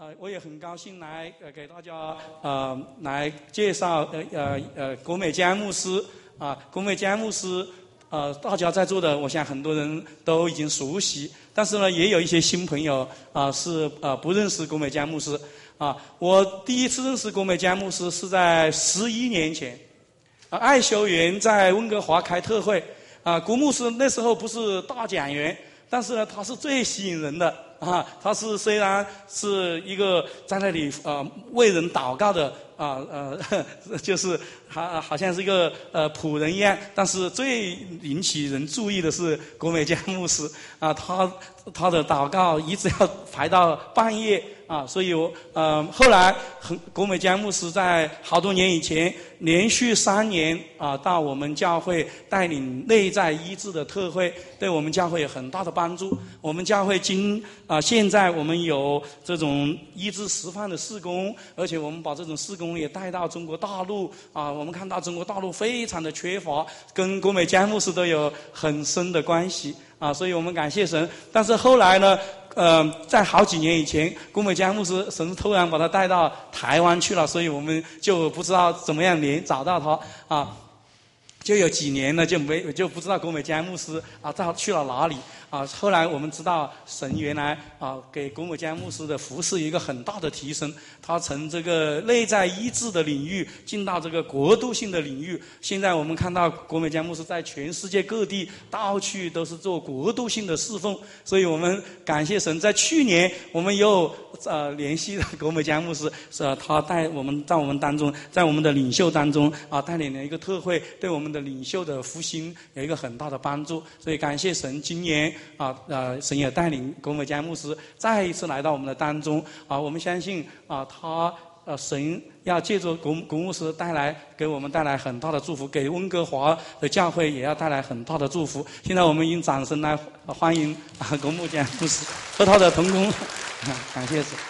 我也很高兴来给大家来介绍国美江牧师国美江牧师大家在座的我想很多人都已经熟悉，但是呢也有一些新朋友是不认识国美江牧师我第一次认识国美江牧师是在11年前爱修园在温哥华开特会郭牧师那时候不是大讲员，但是呢他是最吸引人的他是虽然是一个在那里为人祷告的就是好像是一个仆人一样，但是最引起人注意的是国美江牧师他的祷告一直要排到半夜所以后来国美江牧师在好多年以前连续3年到我们教会带领内在医治的特会，对我们教会有很大的帮助。我们教会现在我们有这种医治释放的事工，而且我们把这种事工也带到中国大陆我们看到中国大陆非常的缺乏，跟国美江牧师都有很深的关系所以我们感谢神。但是后来呢在好几年以前国美江牧师神突然把他带到台湾去了，所以我们就不知道怎么样找到他就有几年呢就不知道国美江牧师去了哪里后来我们知道神原来给国美江牧师的服事一个很大的提升，他从这个内在医治的领域进到这个国度性的领域。现在我们看到国美江牧师在全世界各地到处都是做国度性的侍奉，所以我们感谢神。在去年我们又联系了国美江牧师他在我们当中，在我们的领袖当中带领了一个特会，对我们的领袖的复兴有一个很大的帮助。所以感谢神，今年神也带领国美江牧师再一次来到我们的当中我们相信他神要借助国牧师给我们带来很大的祝福，给温哥华的教会也要带来很大的祝福。现在我们用掌声来欢迎国牧江牧师和他的同工感谢神。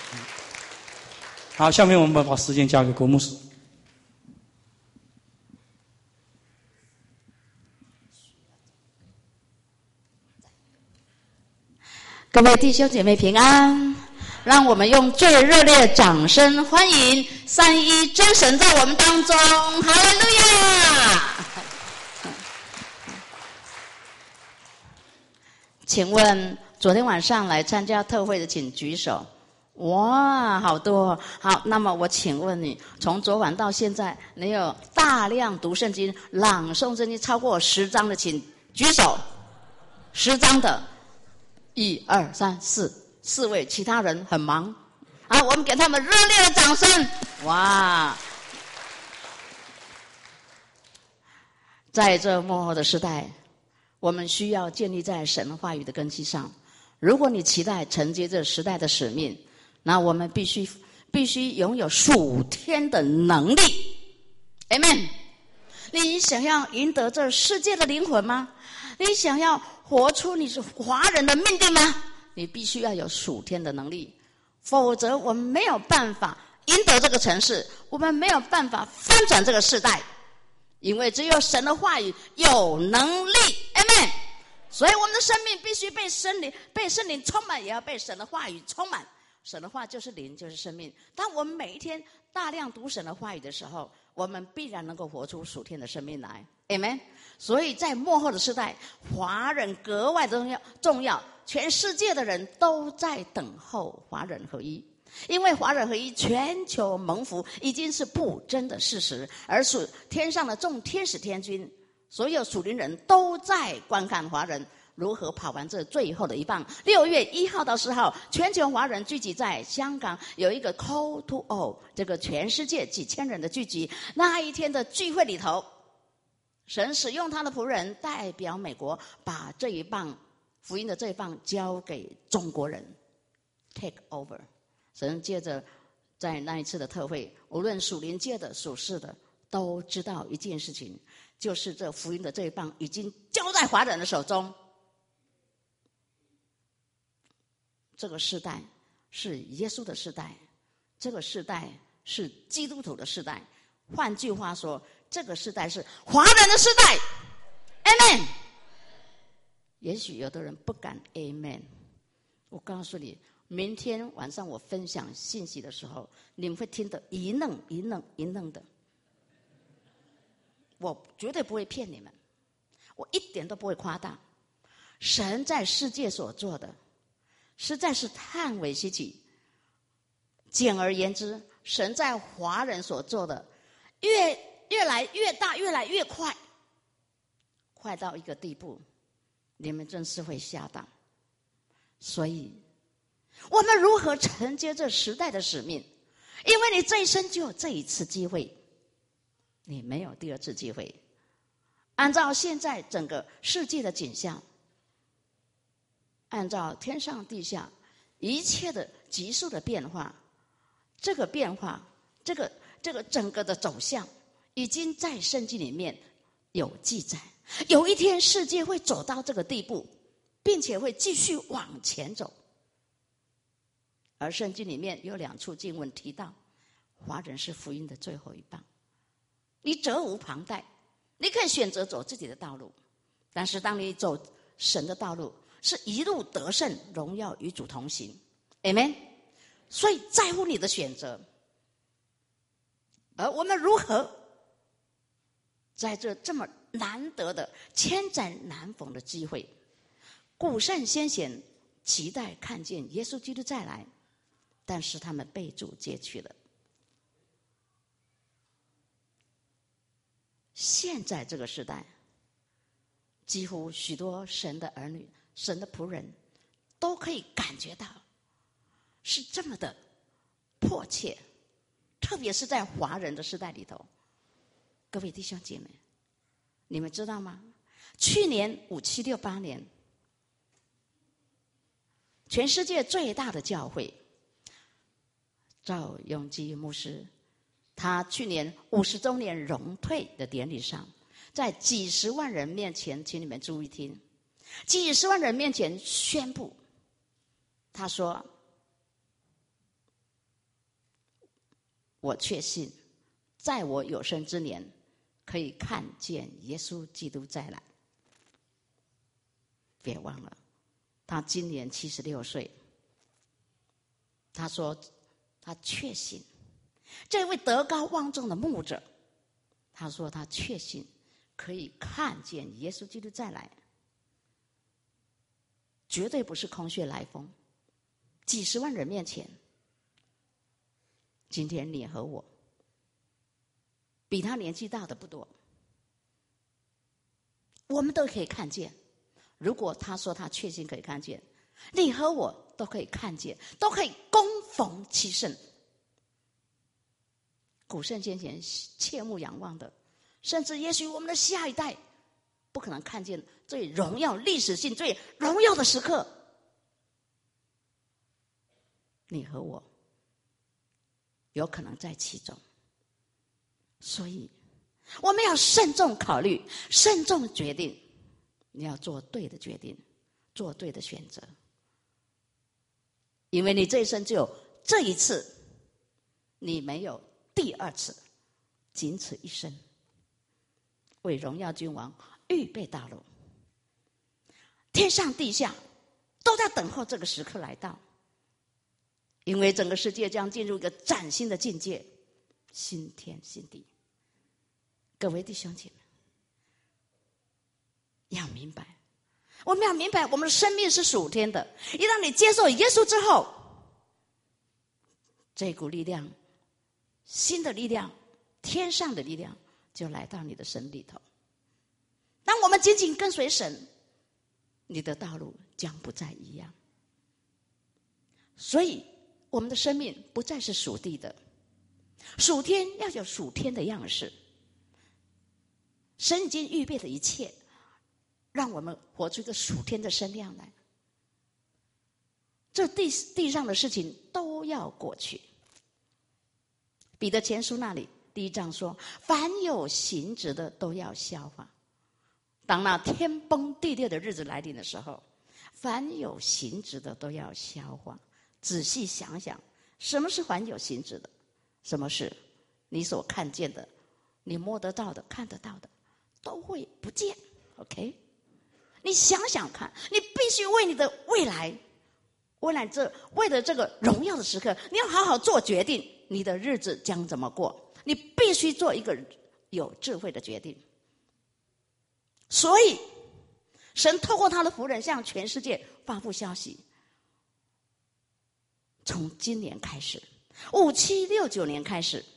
好，下面我们把时间交给国牧师。 各位弟兄姐妹平安，让我们用最热烈的掌声欢迎三一真神在我们当中，哈利路亚！请问昨天晚上来参加特会的请举手。哇，好多！好，那么我请问你，从昨晚到现在，你有大量读圣经、朗诵圣经超过10章的，请举手。10章的。1、2、3、4位，其他人很忙我们给他们热烈的掌声。哇，在这末后的时代，我们需要建立在神话语的根基上。如果你期待承接这时代的使命，那我们必须拥有属天的能力。 Amen。 你想要赢得这世界的灵魂吗？你想要活出你是华人的命定吗？你必须要有属天的能力，否则我们没有办法赢得这个城市，我们没有办法翻转这个世代，因为只有神的话语有能力。 Amen。 所以我们的生命必须被圣灵充满，也要被神的话语充满。神的话就是灵，就是生命。当我们每一天大量读神的话语的时候，我们必然能够活出属天的生命来。 Amen。 所以在末后的时代，华人格外重要，全世界的人都在等候华人合一，因为华人合一，全球蒙福已经是不争的事实，而属天上的众天使天君，所有属灵人都在观看华人如何跑完这最后的一棒。6月1号到10号，全球华人聚集在香港，有一个 Call to All， 这个全世界几千人的聚集。那一天的聚会里头，神使用他的仆人代表美国，把这一棒福音的这一棒交给中国人 take over。 神接着在那一次的特会，无论属灵界的属世的都知道一件事情，就是这福音的这一棒已经交在华人的手中。这个世代是耶稣的世代，这个世代是基督徒的世代。换句话说，这个世代是华人的世代。 Amen。 也许有的人不敢 Amen， 我告诉你， 明天晚上我分享信息的时候，你们会听得一愣一愣一愣的。我绝对不会骗你们，我一点都不会夸大。神在世界所做的，实在是叹为稀奇。简而言之，神在华人所做的，越来越大，越来越快，快到一个地步，你们真是会吓到。所以，我们如何承接这时代的使命？因为你这一生就有这一次机会，你没有第二次机会。按照现在整个世界的景象，按照天上地下一切的急速的变化，这个变化，这个整个的走向，已经在圣经里面有记载。有一天世界会走到这个地步，并且会继续往前走。而圣经里面有2处经文提到，华人是福音的最后一棒。你责无旁贷，你可以选择走自己的道路，但是当你走神的道路，是一路得胜，荣耀与主同行。 Amen。 所以在乎你的选择。而我们如何在这么难得的千载难逢的机会，古圣先贤期待看见耶稣基督再来，但是他们被主接去了。现在这个时代，几乎许多神的儿女、神的仆人都可以感觉到是这么的迫切，特别是在华人的时代里头。各位弟兄姐妹，你们知道吗？去年5768年，全世界最大的教会赵永基牧师，他去年50周年荣退的典礼上，在几十万人面前，请你们注意听，几十万人面前宣布，他说：我确信在我有生之年可以看见耶稣基督再来。别忘了，他今年76岁。他说他确信，这位德高望重的牧者，他说他确信可以看见耶稣基督再来，绝对不是空穴来风。几十万人面前，今天你和我比他年纪大的不多，我们都可以看见。如果他说他确信可以看见，你和我都可以看见，都可以恭逢其盛。古圣先贤切慕仰望的，甚至也许我们的下一代不可能看见最荣耀、历史性最荣耀的时刻，你和我有可能在其中。所以我们要慎重考虑，慎重决定，你要做对的决定，做对的选择。因为你这一生只有这一次，你没有第二次，仅此一生，为荣耀君王预备道路。天上地下都在等候这个时刻来到，因为整个世界将进入一个崭新的境界，新天新地。各位弟兄姐妹，要明白，我们要明白，我们的生命是属天的。一旦你接受耶稣之后，这股力量，新的力量，天上的力量就来到你的身里头。当我们紧紧跟随神，你的道路将不再一样。所以我们的生命不再是属地的，属天要有属天的样式。神已经预备的一切，让我们活出一个属天的身量来。这地上的事情都要过去。彼得前书那里第1章说，凡有形质的都要消化。当那天崩地裂的日子来临的时候，凡有形质的都要消化。仔细想想，什么是凡有形质的？什么是你所看见的，你摸得到的，看得到的，都会不见。 OK， 你想想看，你必须为你的未来为了这个荣耀的时刻，你要好好做决定，你的日子将怎么过？你必须做一个有智慧的决定。所以，神透过他的仆人向全世界发布消息：从今年开始，5769年开始，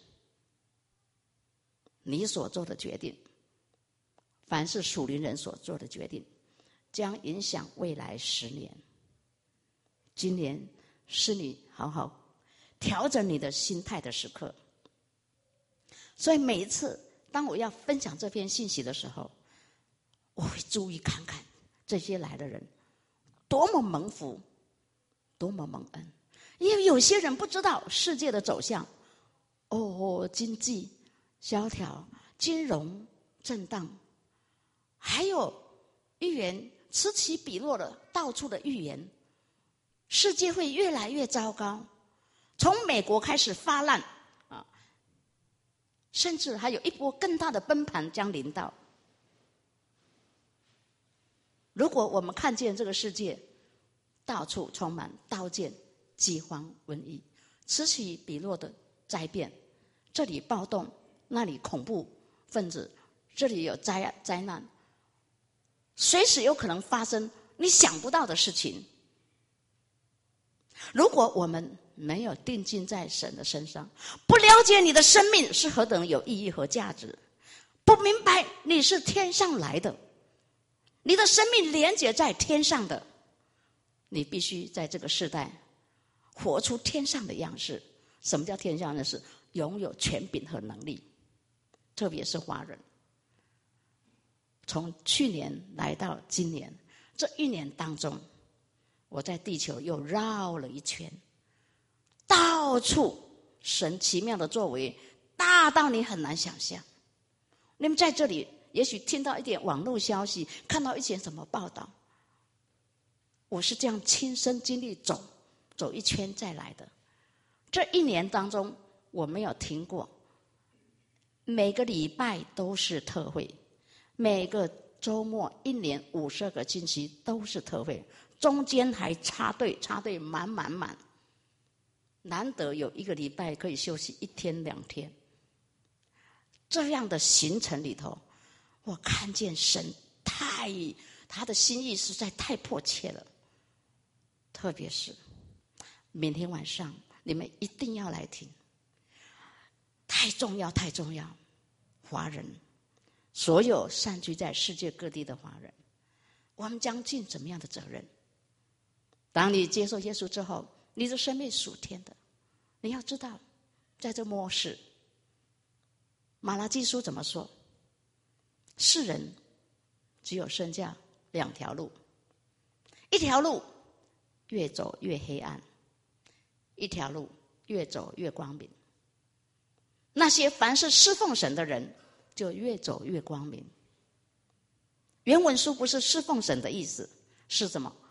你所做的决定，凡是属灵人所做的决定，将影响未来10年。今年是你好好调整你的心态的时刻。所以每一次当我要分享这篇信息的时候，我会注意看看这些来的人多么蒙福，多么蒙恩。因为有些人不知道世界的走向，经济萧条，金融震荡，还有预言此起彼落的到处的预言，世界会越来越糟糕，从美国开始发烂啊，甚至还有一波更大的崩盘将临到。如果我们看见这个世界到处充满刀剑、饥荒、瘟疫，此起彼落的灾变，这里暴动，那里恐怖分子，这里有灾难，随时有可能发生你想不到的事情。如果我们没有定睛在神的身上，不了解你的生命是何等有意义和价值，不明白你是天上来的，你的生命连接在天上的，你必须在这个世代活出天上的样式。什么叫天上的样式？拥有权柄和能力，特别是华人。从去年来到今年，这1年当中，我在地球又绕了一圈，到处神奇妙的作为大到你很难想象。你们在这里也许听到一点网络消息，看到一些什么报道，我是这样亲身经历走一圈再来的。这1年当中我没有停过，每个礼拜都是特会，每个周末1年52个星期都是特会，中间还插队满，难得有1个礼拜可以休息1天2天。这样的行程里头，我看见神他的心意实在太迫切了。特别是明天晚上你们一定要来听，太重要。华人，所有散居在世界各地的华人，我们将尽怎么样的责任？当你接受耶稣之后，你的生命属天的。你要知道，在这末世，马拉基书怎么说？世人只有剩下2条路，一条路越走越黑暗，一条路越走越光明。那些凡是侍奉神的人，就越走越光明。原文书不是侍奉神的意思，是什么？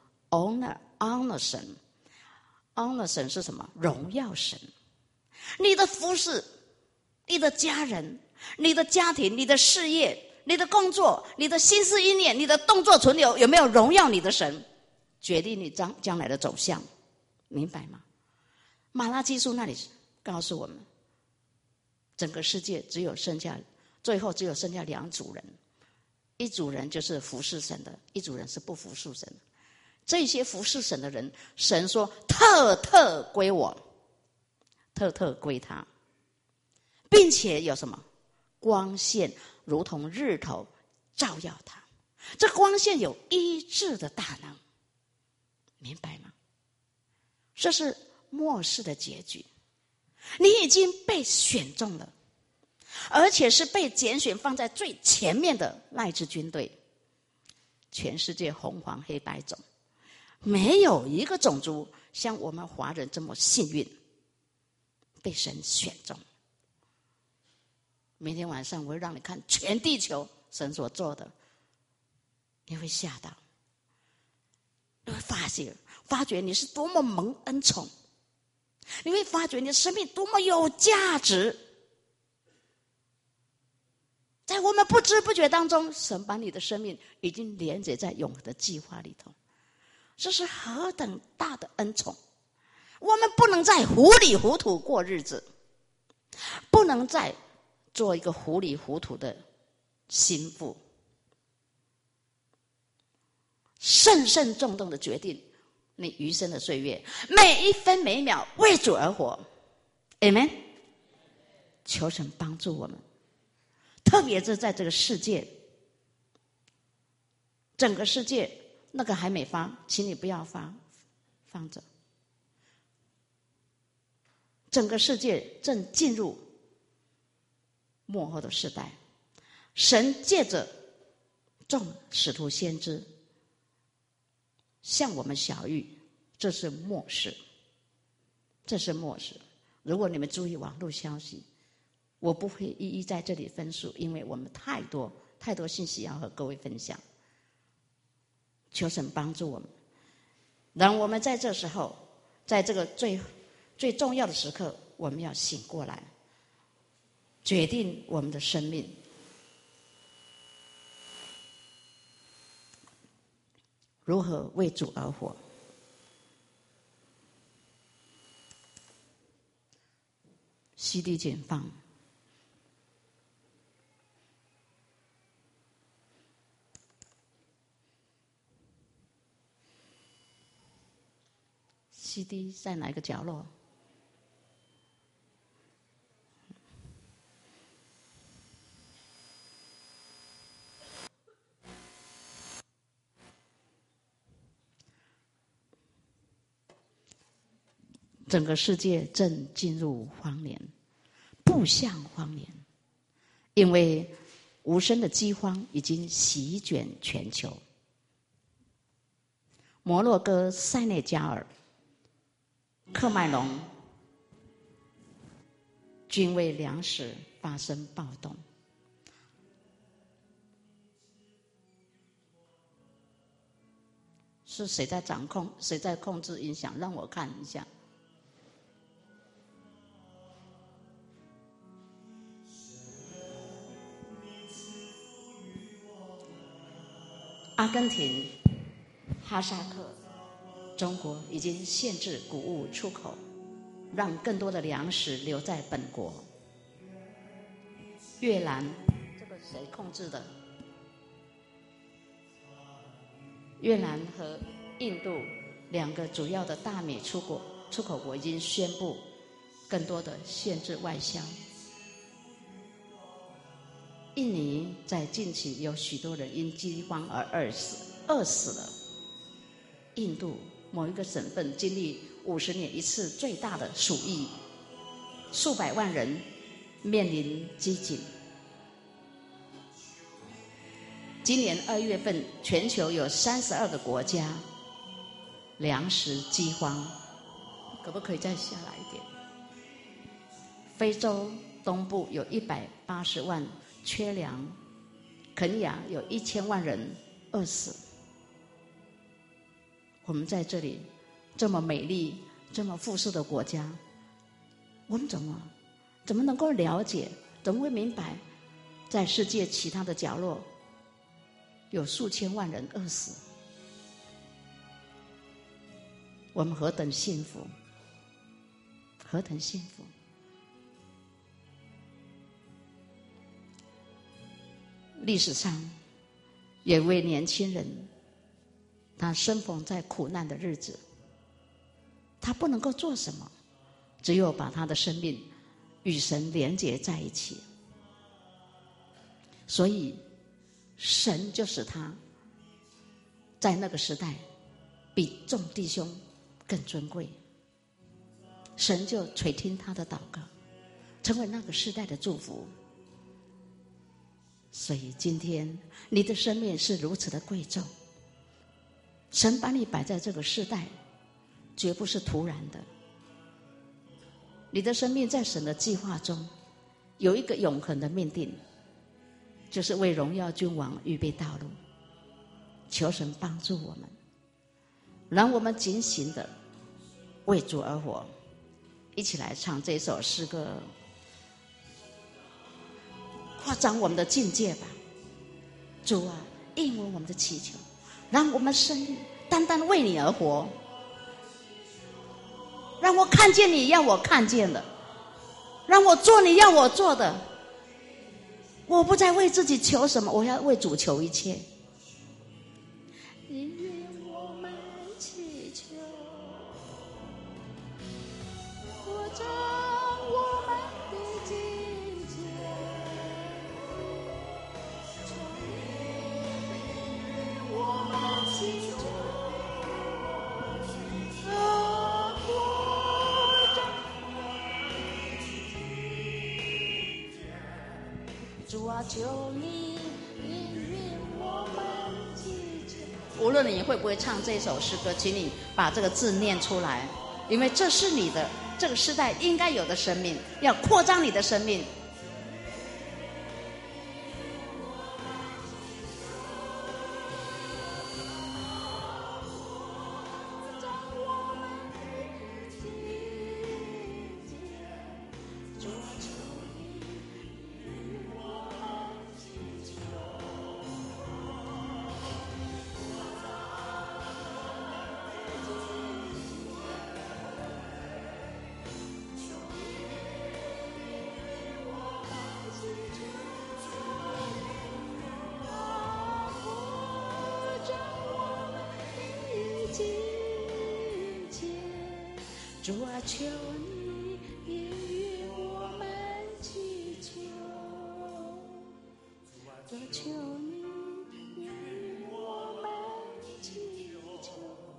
honor 神。 honor 神是什么？荣耀神。你的服事，你的家人，你的家庭，你的事业，你的工作，你的心思意念，你的动作存留，有没有荣耀你的神，决定你将来的走向。明白吗？马拉基书那里告诉我们，整个世界最后只有剩下2组人，一组人就是服侍神的，一组人是不服侍神的。这些服侍神的人，神说特归我，特归他，并且有什么？光线如同日头照耀他，这光线有医治的大能。明白吗？这是末世的结局。你已经被选中了，而且是被拣选放在最前面的那一支军队。全世界红黄黑白种，没有一个种族像我们华人这么幸运，被神选中。明天晚上我会让你看全地球神所做的，你会吓到，你会发觉你是多么蒙恩宠，你会发觉你的生命多么有价值。在我们不知不觉当中，神把你的生命已经连接在永恒的计划里头。 这是何等大的恩宠！我们不能再糊里糊涂过日子，不能再做一个糊里糊涂的心腹，慎慎重重的决定你余生的岁月，每一分每一秒为主而活。Amen。求神帮助我们，特别是在这个世界，整个世界那个还没发，请你不要放着。整个世界正进入末后的时代，神借着众使徒先知向我们晓谕，这是末世，这是末世。如果你们注意网络消息，我不会一一在这里分述，因为我们太多信息要和各位分享。求神帮助我们，让我们在这时候，在这个最重要的时刻，我们要醒过来，决定我们的生命。如何为主而活。CD 卷放。CD 在哪个角落？整个世界正进入荒年，步向荒年，因为无声的饥荒已经席卷全球。摩洛哥、塞内加尔、喀麦隆均为粮食发生暴动。是谁在掌控？谁在控制音响？让我看一下。阿根廷、哈萨克、中国已经限制谷物出口，让更多的粮食留在本国。越南，这个谁控制的？越南和印度两个主要的大米出口国已经宣布更多的限制外销。印尼在近期有许多人因饥荒而饿死了。印度某一个省份经历50年一次最大的鼠疫，数百万人面临饥馑。今年2月份，全球有32个国家粮食饥荒，可不可以再下来一点？非洲东部有180万缺粮，肯亚有1000万人饿死。我们在这里这么美丽、这么富庶的国家，我们怎么能够了解？怎么会明白，在世界其他的角落有数千万人饿死？我们何等幸福！何等幸福！历史上有一位年轻人，他生逢在苦难的日子，他不能够做什么，只有把他的生命与神连结在一起。所以神就使他在那个时代比众弟兄更尊贵，神就垂听他的祷告，成为那个时代的祝福。所以今天你的生命是如此的贵重，神把你摆在这个世代绝不是突然的。你的生命在神的计划中有一个永恒的命定，就是为荣耀君王预备道路。求神帮助我们，让我们警醒的为主而活。一起来唱这首诗歌，扩张我们的境界吧。主啊，应允我们的祈求，让我们生命带单单为你而活，让我看见你要我看见的，让我做你要我做的。我不再为自己求什么，我要为主求一切。因我们祈求，扩张我们的境界，我们祈求，主啊，求你应允我们祈求。无论你会不会唱这首诗歌，请你把这个字念出来，因为这是你的这个时代应该有的生命，要扩张你的生命。主啊，求你应允我们祈求。主啊，求你应允我们祈求。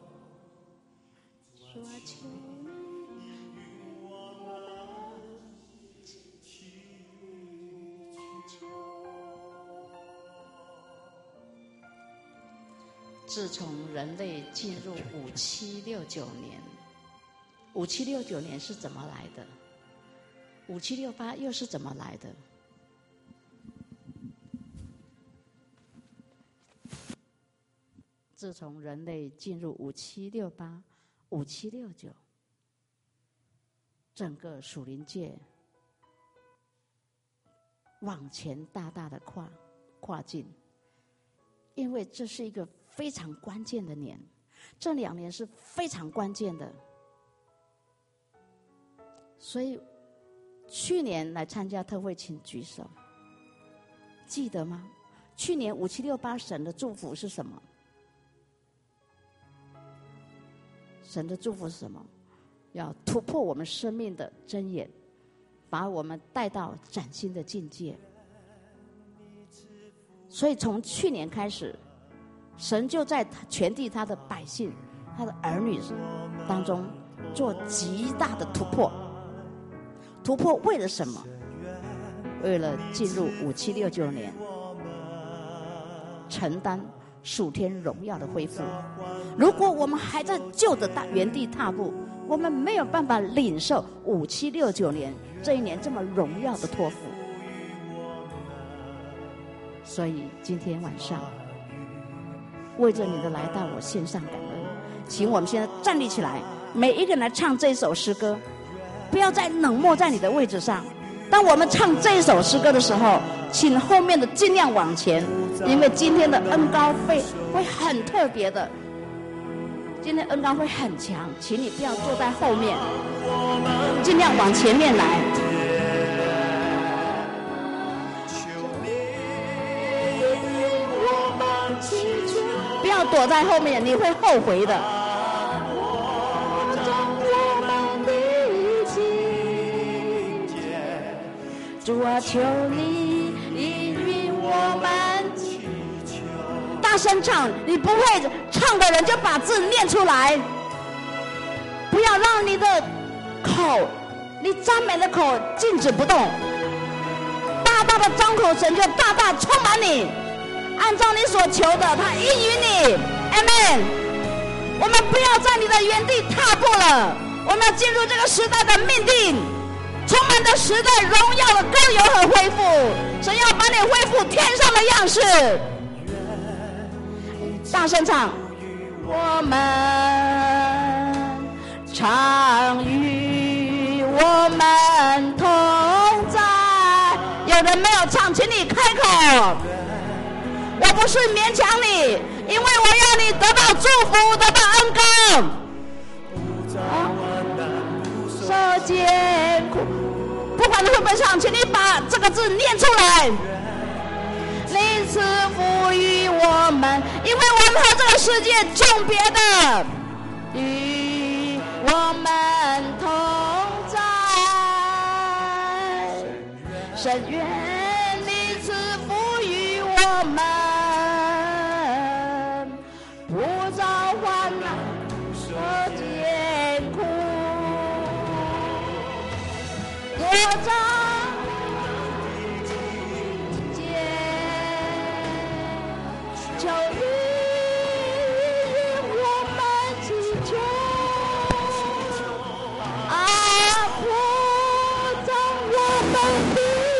主啊，求你应允我们祈求。自从人类进入5769年，5769年是怎么来的？5768又是怎么来的？自从人类进入5768、5769，整个属灵界往前大大的跨进，因为这是一个非常关键的年，这2年是非常关键的。所以去年来参加特会请举手，记得吗？去年5768神的祝福是什么？神的祝福是什么？要突破我们生命的箴言，把我们带到崭新的境界。所以从去年开始，神就在全地他的百姓、他的儿女当中做极大的突破。突破为了什么？为了进入5769年，承担属天荣耀的恢复。如果我们还在旧的原地踏步，我们没有办法领受5769年这一年这么荣耀的托付。所以今天晚上，为着你的来到，我献上感恩。请我们现在站立起来，每一个人来唱这首诗歌。不要再冷漠在你的位置上。当我们唱这一首诗歌的时候，请后面的尽量往前，因为今天的恩膏会很特别的，今天恩膏会很强，请你不要坐在后面，尽量往前面来。不要躲在后面，你会后悔的。主啊，求你应允我们祈求。大声唱，你不会唱的人就把字念出来，不要让你的口，你赞美的口静止不动，大大的张口，神就大大充满你，按照你所求的，他应允你。Amen。我们不要在你的原地踏步了，我们要进入这个时代的命定。充满的时代荣耀的更有和恢复，神要把你恢复天上的样式。大声唱，我们常与我们同在。有人没有唱，请你开口。我不是勉强你， 因为我要你得到祝福，得到恩膏。受艰苦，不管你会不会唱，请你把这个字念出来。你赐福于我们，因为我们和这个世界重别的，与我们同在。深愿你赐福于我们，不遭患难和艰苦，我遭求你与我们祈求，扩张我们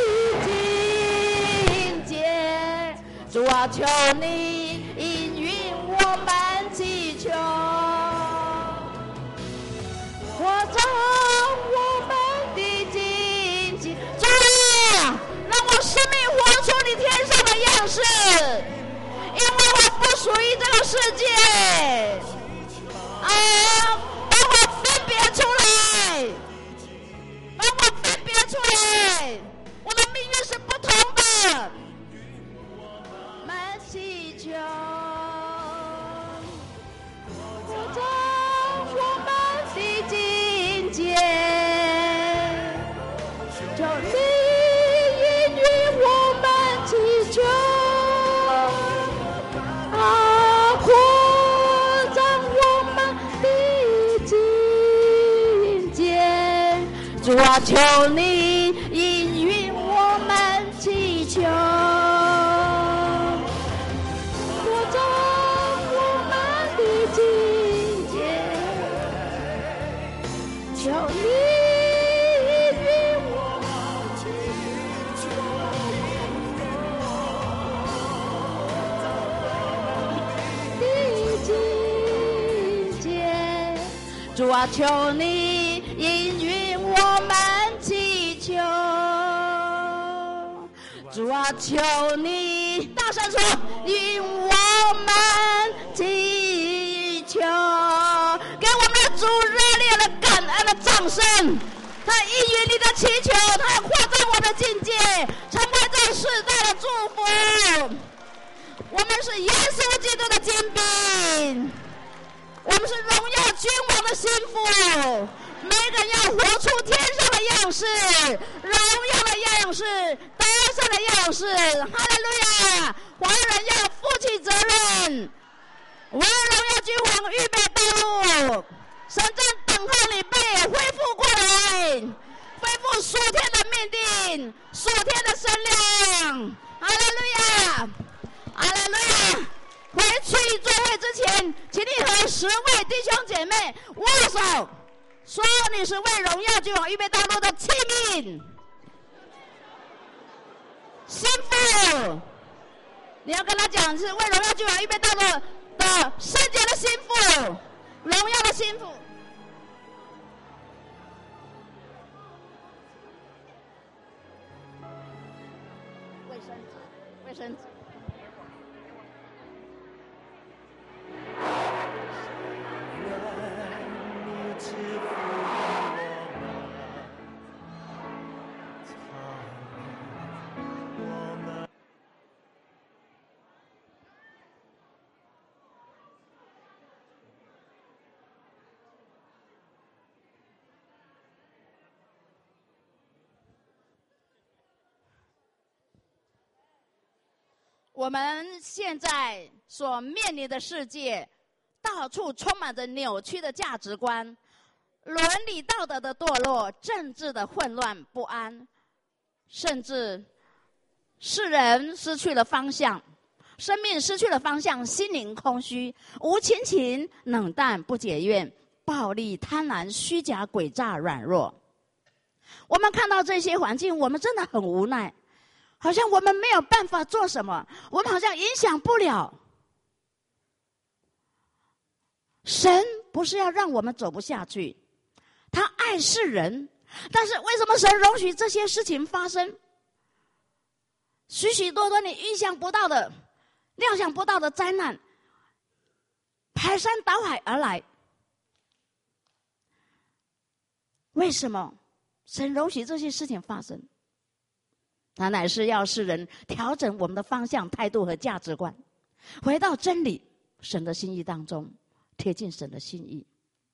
的境界。主啊，求你应允我们祈求，扩张我们的境界。主啊，让我生命活出你天上的样式。因为我不属于这个世界，把我分别出来，把我分别出来，我的命运是不同的。我们祈求，扩张我们的境界，求你应允我们祈求。扩张我们的境界，主啊，求你应允我们祈求，扩张我们的境界，求你应允我们祈求。主啊，求你应允我们祈求。主啊，求你大声说，应我们祈求。给我们的主热烈的感恩的掌声。他应允你的祈求，他要扩张我们的境界，成为这世代的祝福。我们是耶稣基督的精兵，我们是荣耀君王的心腹，每个人要活出天上的样式，荣耀的样式，得胜的样式。哈利路亚！华人要负起责任，为荣耀君王预备道路。神正等候你被恢复过来，恢复属天的命定，属天的身量。哈利路亚！哈利路亚！回去座位之前，请你和10位弟兄姐妹握手，说你是为荣耀君王预备道路的器皿，心腹。你要跟他讲，是为荣耀君王预备道路的圣洁的心腹，荣耀的心腹。卫生纸。我们现在所面临的世界，到处充满着扭曲的价值观，伦理道德的堕落，政治的混乱不安，甚至世人失去了方向，生命失去了方向，心灵空虚，无亲情，冷淡不解怨，暴力贪婪虚假诡诈软弱。我们看到这些环境，我们真的很无奈，好像我们没有办法做什么，我们好像影响不了。神不是要让我们走不下去，他爱世人，但是为什么神容许这些事情发生？许许多多你意想不到的、料想不到的灾难， 排山倒海而来。为什么神容许这些事情发生？他乃是要使人调整我们的方向、态度和价值观，回到真理、神的心意当中，贴近神的心意。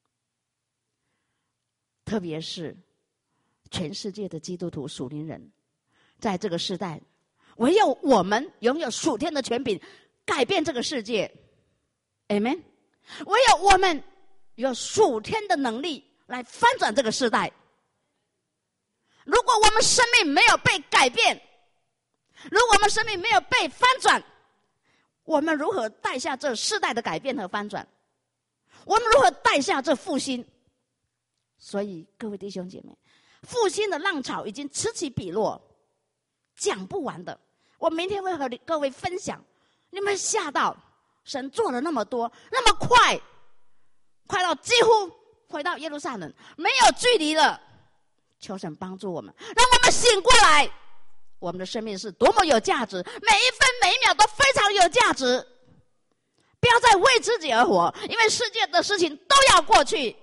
特别是全世界的基督徒属灵人，在这个时代，唯有我们拥有属天的权柄，改变这个世界。Amen。唯有我们有属天的能力来翻转这个时代。如果我们生命没有被改变，如果我们生命没有被翻转，我们如何带下这世代的改变和翻转？我们如何带下这复兴？所以各位弟兄姐妹，复兴的浪潮已经此起彼落，讲不完的。我明天会和各位分享，你们吓到神做了那么多，那么快，快到几乎回到耶路撒冷，没有距离了。求神帮助我们，让我们醒过来。我们的生命是多么有价值，每一分每一秒都非常有价值。不要再为自己而活，因为世界的事情都要过去。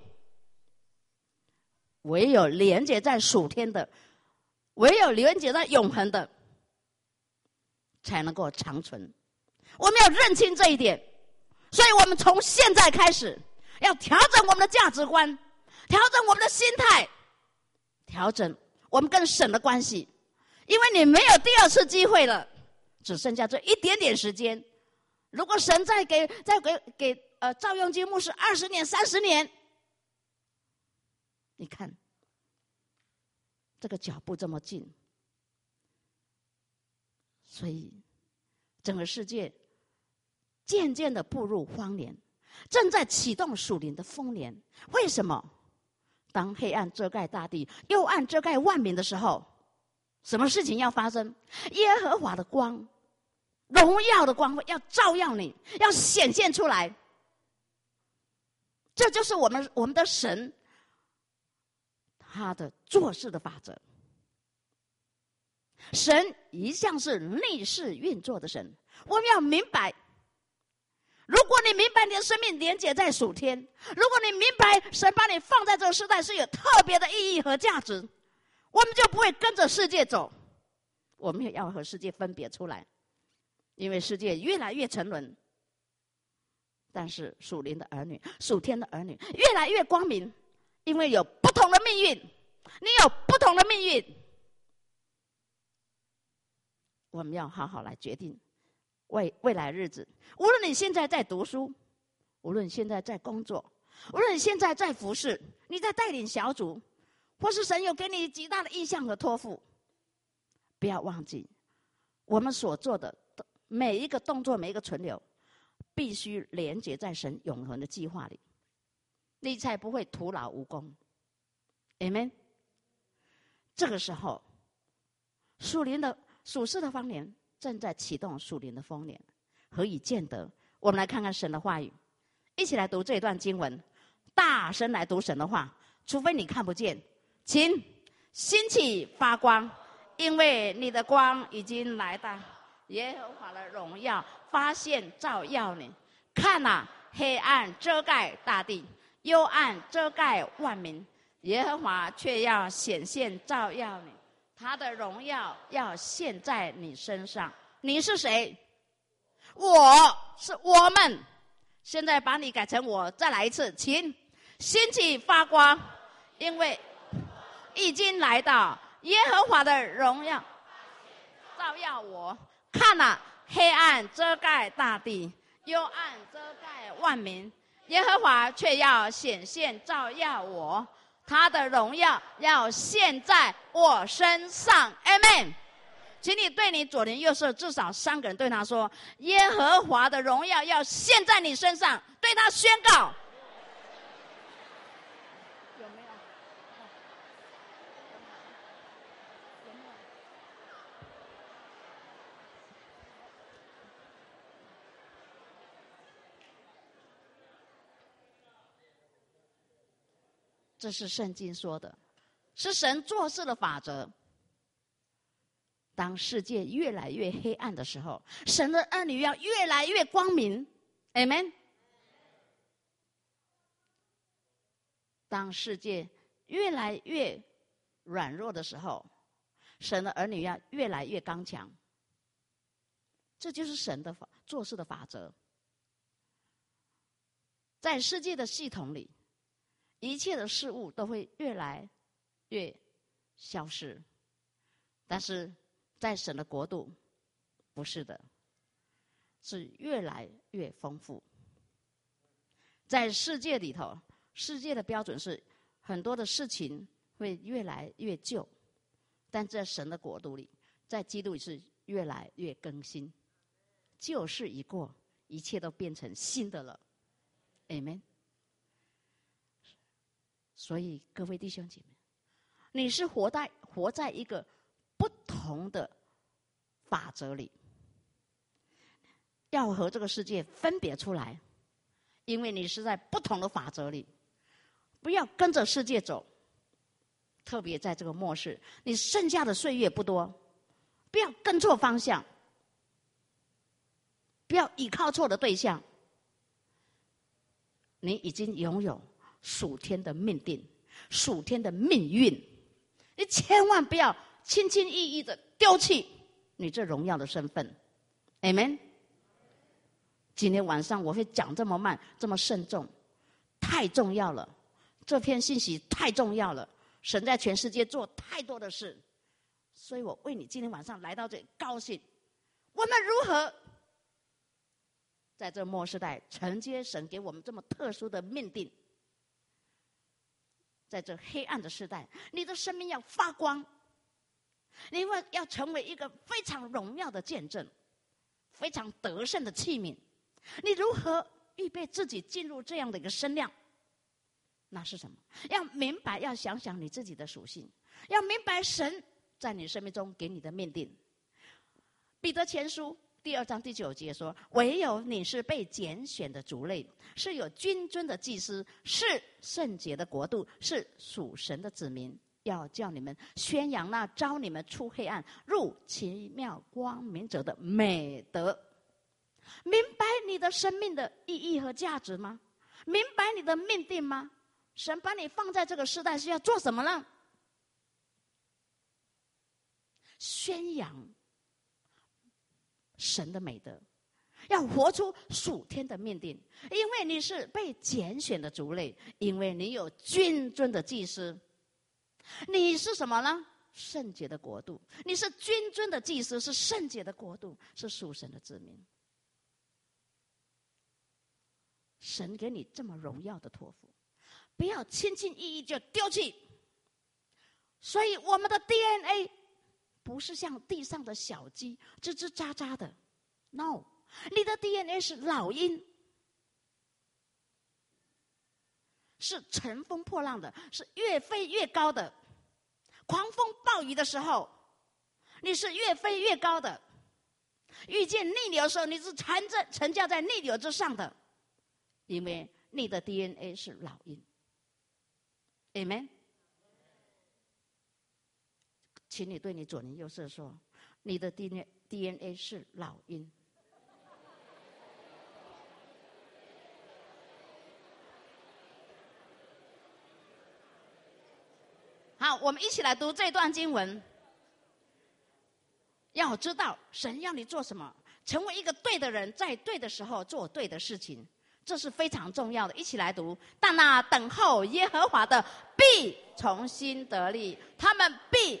唯有连接在属天的，唯有连接在永恒的，才能够长存。我们要认清这一点，所以我们从现在开始要调整我们的价值观，调整我们的心态，调整我们跟神的关系。因为你没有第二次机会了，只剩下这一点点时间。如果神再给赵永基牧师20年30年，你看这个脚步这么近，所以整个世界渐渐的步入荒年，正在启动属灵的丰年。为什么？当黑暗遮盖大地，幽暗遮盖万民的时候，什么事情要发生？耶和华的光，荣耀的光辉要照耀你，要显现出来。这就是我们的神他的做事的法则。神一向是逆势运作的神，我们要明白。如果你明白你的生命连结在属天，如果你明白神把你放在这个时代是有特别的意义和价值，我们就不会跟着世界走，我们也要和世界分别出来。因为世界越来越沉沦，但是属灵的儿女、属天的儿女越来越光明，因为有不同的命运，你有不同的命运，我们要好好来决定未来日子。无论你现在在读书，无论现在在工作，无论你现在在服侍，你在带领小组，或是神有给你极大的意向和托付，不要忘记我们所做的每一个动作、每一个存留，必须连结在神永恒的计划里，你才不会徒劳无功。 Amen。 这个时候属世的方言正在启动属灵的丰年，何以见得？我们来看看神的话语，一起来读这段经文，大声来读神的话，除非你看不见。请兴起发光，因为你的光已经来到，耶和华的荣耀发现照耀你。看啊，黑暗遮盖大地，幽暗遮盖万民，耶和华却要显现照耀你，他的荣耀要现在你身上。你是谁？我是我们。现在把你改成我，再来一次，请兴起发光，因为已经来到，耶和华的荣耀照耀我。看啊，黑暗遮盖大地，幽暗遮盖万民，耶和华却要显现照耀我，他的荣耀要现在我身上。 Amen。 请你对你左邻右舍至少3个人对他说，耶和华的荣耀要现在你身上，对他宣告。有没有？这是圣经说的，是神做事的法则。当世界越来越黑暗的时候，神的儿女要越来越光明。 Amen。 当世界越来越软弱的时候，神的儿女要越来越刚强。这就是神的做事的法则。在世界的系统里，一切的事物都会越来越消失，但是在神的国度不是的，是越来越丰富。在世界里头，世界的标准是很多的事情会越来越旧，但在神的国度里，在基督里是越来越更新。旧事已过，一切都变成新的了。Amen。所以各位弟兄姐妹，你是活在一个不同的法则里，要和这个世界分别出来，因为你是在不同的法则里，不要跟着世界走。特别在这个末世，你剩下的岁月不多，不要跟错方向，不要依靠错的对象。你已经拥有属天的命定，属天的命运，你千万不要轻轻易易的丢弃你这荣耀的身份。 Amen。 今天晚上我会讲这么慢，这么慎重，太重要了，这篇信息太重要了。神在全世界做太多的事，所以我为你今天晚上来到这里高兴。我们如何在这末世代承接神给我们这么特殊的命定？在这黑暗的时代，你的生命要发光，你要成为一个非常荣耀的见证，非常得胜的器皿。你如何预备自己进入这样的一个声量？那是什么？要明白，要想想你自己的属性，要明白神在你生命中给你的命定。彼得前书第2章第9节说：唯有你是被拣选的族类，是有君尊的祭司，是圣洁的国度，是属神的子民，要叫你们宣扬那召你们出黑暗入奇妙光明者的美德。明白你的生命的意义和价值吗？明白你的命定吗？神把你放在这个时代是要做什么呢？宣扬神的美德，要活出属天的命定。因为你是被拣选的族类，因为你有君尊的祭司。你是什么呢？圣洁的国度。你是君尊的祭司，是圣洁的国度，是属神的子民。神给你这么荣耀的托付，不要轻轻易易就丢弃。所以我们的 DNA 不是像地上的小鸡吱吱喳喳的 ，no， 你的 DNA 是老鹰，是乘风破浪的，是越飞越高的。狂风暴雨的时候，你是越飞越高的；遇见逆流的时候，你是沉驾在逆流之上的。因为你的 DNA 是老鹰。 Amen。 请你对你左邻右舍说，你的 DNA 是老鹰。好，我们一起来读这段经文。要知道神要你做什么，成为一个对的人，在对的时候做对的事情，这是非常重要的。一起来读：但那等候耶和华的必重新得力，他们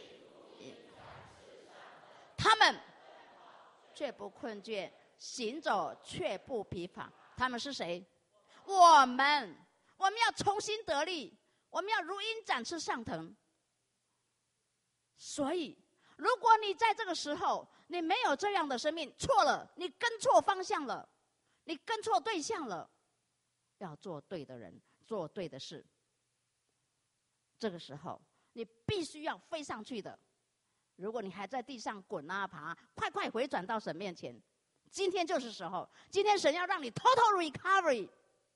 却不困倦，行走却不疲乏。他们是谁？我们要重新得力，我们要如鹰展翅上腾。所以如果你在这个时候你没有这样的生命，错了，你跟错方向了，你跟错对象了。要做对的人，做对的事。这个时候你必须要飞上去的。如果你还在地上滚啊爬，快回转到神面前。今天就是时候，今天神要让你 total recovery，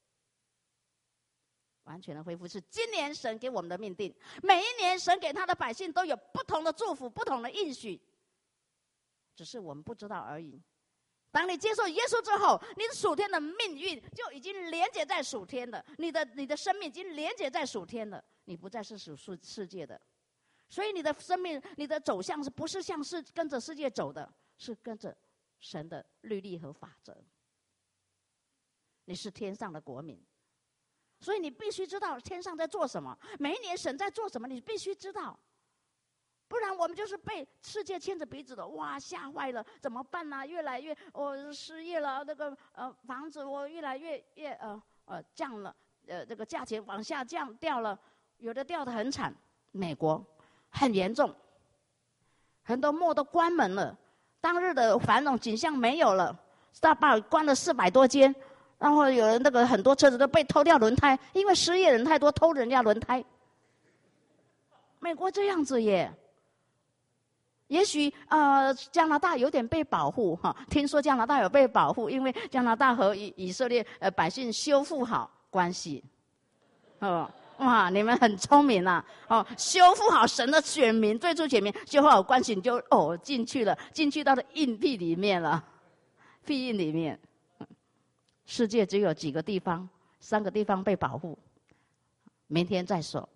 完全的恢复，是今年神给我们的命定。每一年神给他的百姓都有不同的祝福，不同的应许，只是我们不知道而已。 当你接受耶稣之后，你的属天的命运就已经连接在属天的，你的生命已经连接在属天的，你不再是属世界的。所以你的生命，你的走向是不是像是跟着世界走的，是跟着神的律例和法则。你是天上的国民，所以你必须知道天上在做什么，每一年神在做什么，你必须知道。不然我们就是被世界牵着鼻子的，哇，吓坏了，怎么办呢？越来越我失业了，那个房子我越来越降了，这个价钱往下降掉了，有的掉得很惨。美国很严重，很多店都关门了，当日的繁荣景象没有了，大坝关了400多间，然后有人很多车子都被偷掉轮胎，因为失业人太多，偷人家轮胎。美国这样子耶。也许加拿大有点被保护哈，听说加拿大有被保护，因为加拿大和以色列百姓修复好关系。哇，你们很聪明啊！修复好神的选民，最初选民修复好关系，你就进去了，进去到了印地里面了，庇印里面。世界只有几个地方，3个地方被保护，明天再说。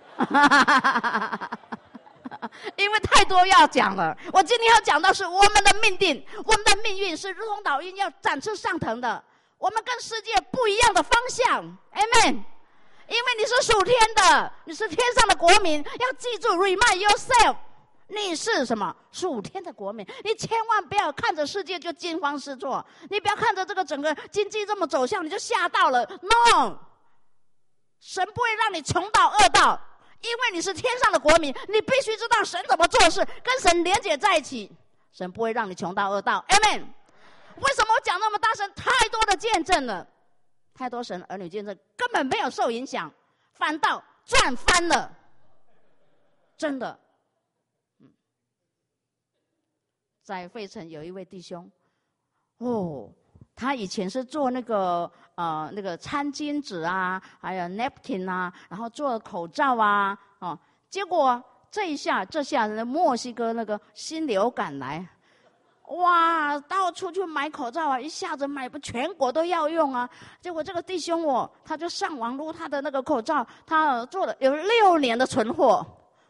因为太多要讲了，我今天要讲到是我们的命定，我们的命运是如同老鹰要展翅上腾的，我们跟世界不一样的方向 ，Amen。因为你是属天的，你是天上的国民，要记住 ，remind yourself， 你是什么？属天的国民，你千万不要看着世界就惊慌失措，你不要看着这个整个经济这么走向你就吓到了 ，No， 神不会让你穷到饿到。因为你是天上的国民，你必须知道神怎么做事，跟神连结在一起，神不会让你穷到饿到 Amen。 为什么我讲那么大声？太多的见证了，太多神儿女见证根本没有受影响，反倒赚翻了，真的。在费城有一位弟兄，他以前是做那个餐巾纸啊，还有 napkin 啊，然后做口罩啊，结果这下墨西哥那个新流感来，哇，到处去买口罩啊，一下子买不全国都要用啊。结果这个弟兄他就上网撸他的那个口罩，他做了有6年的存货，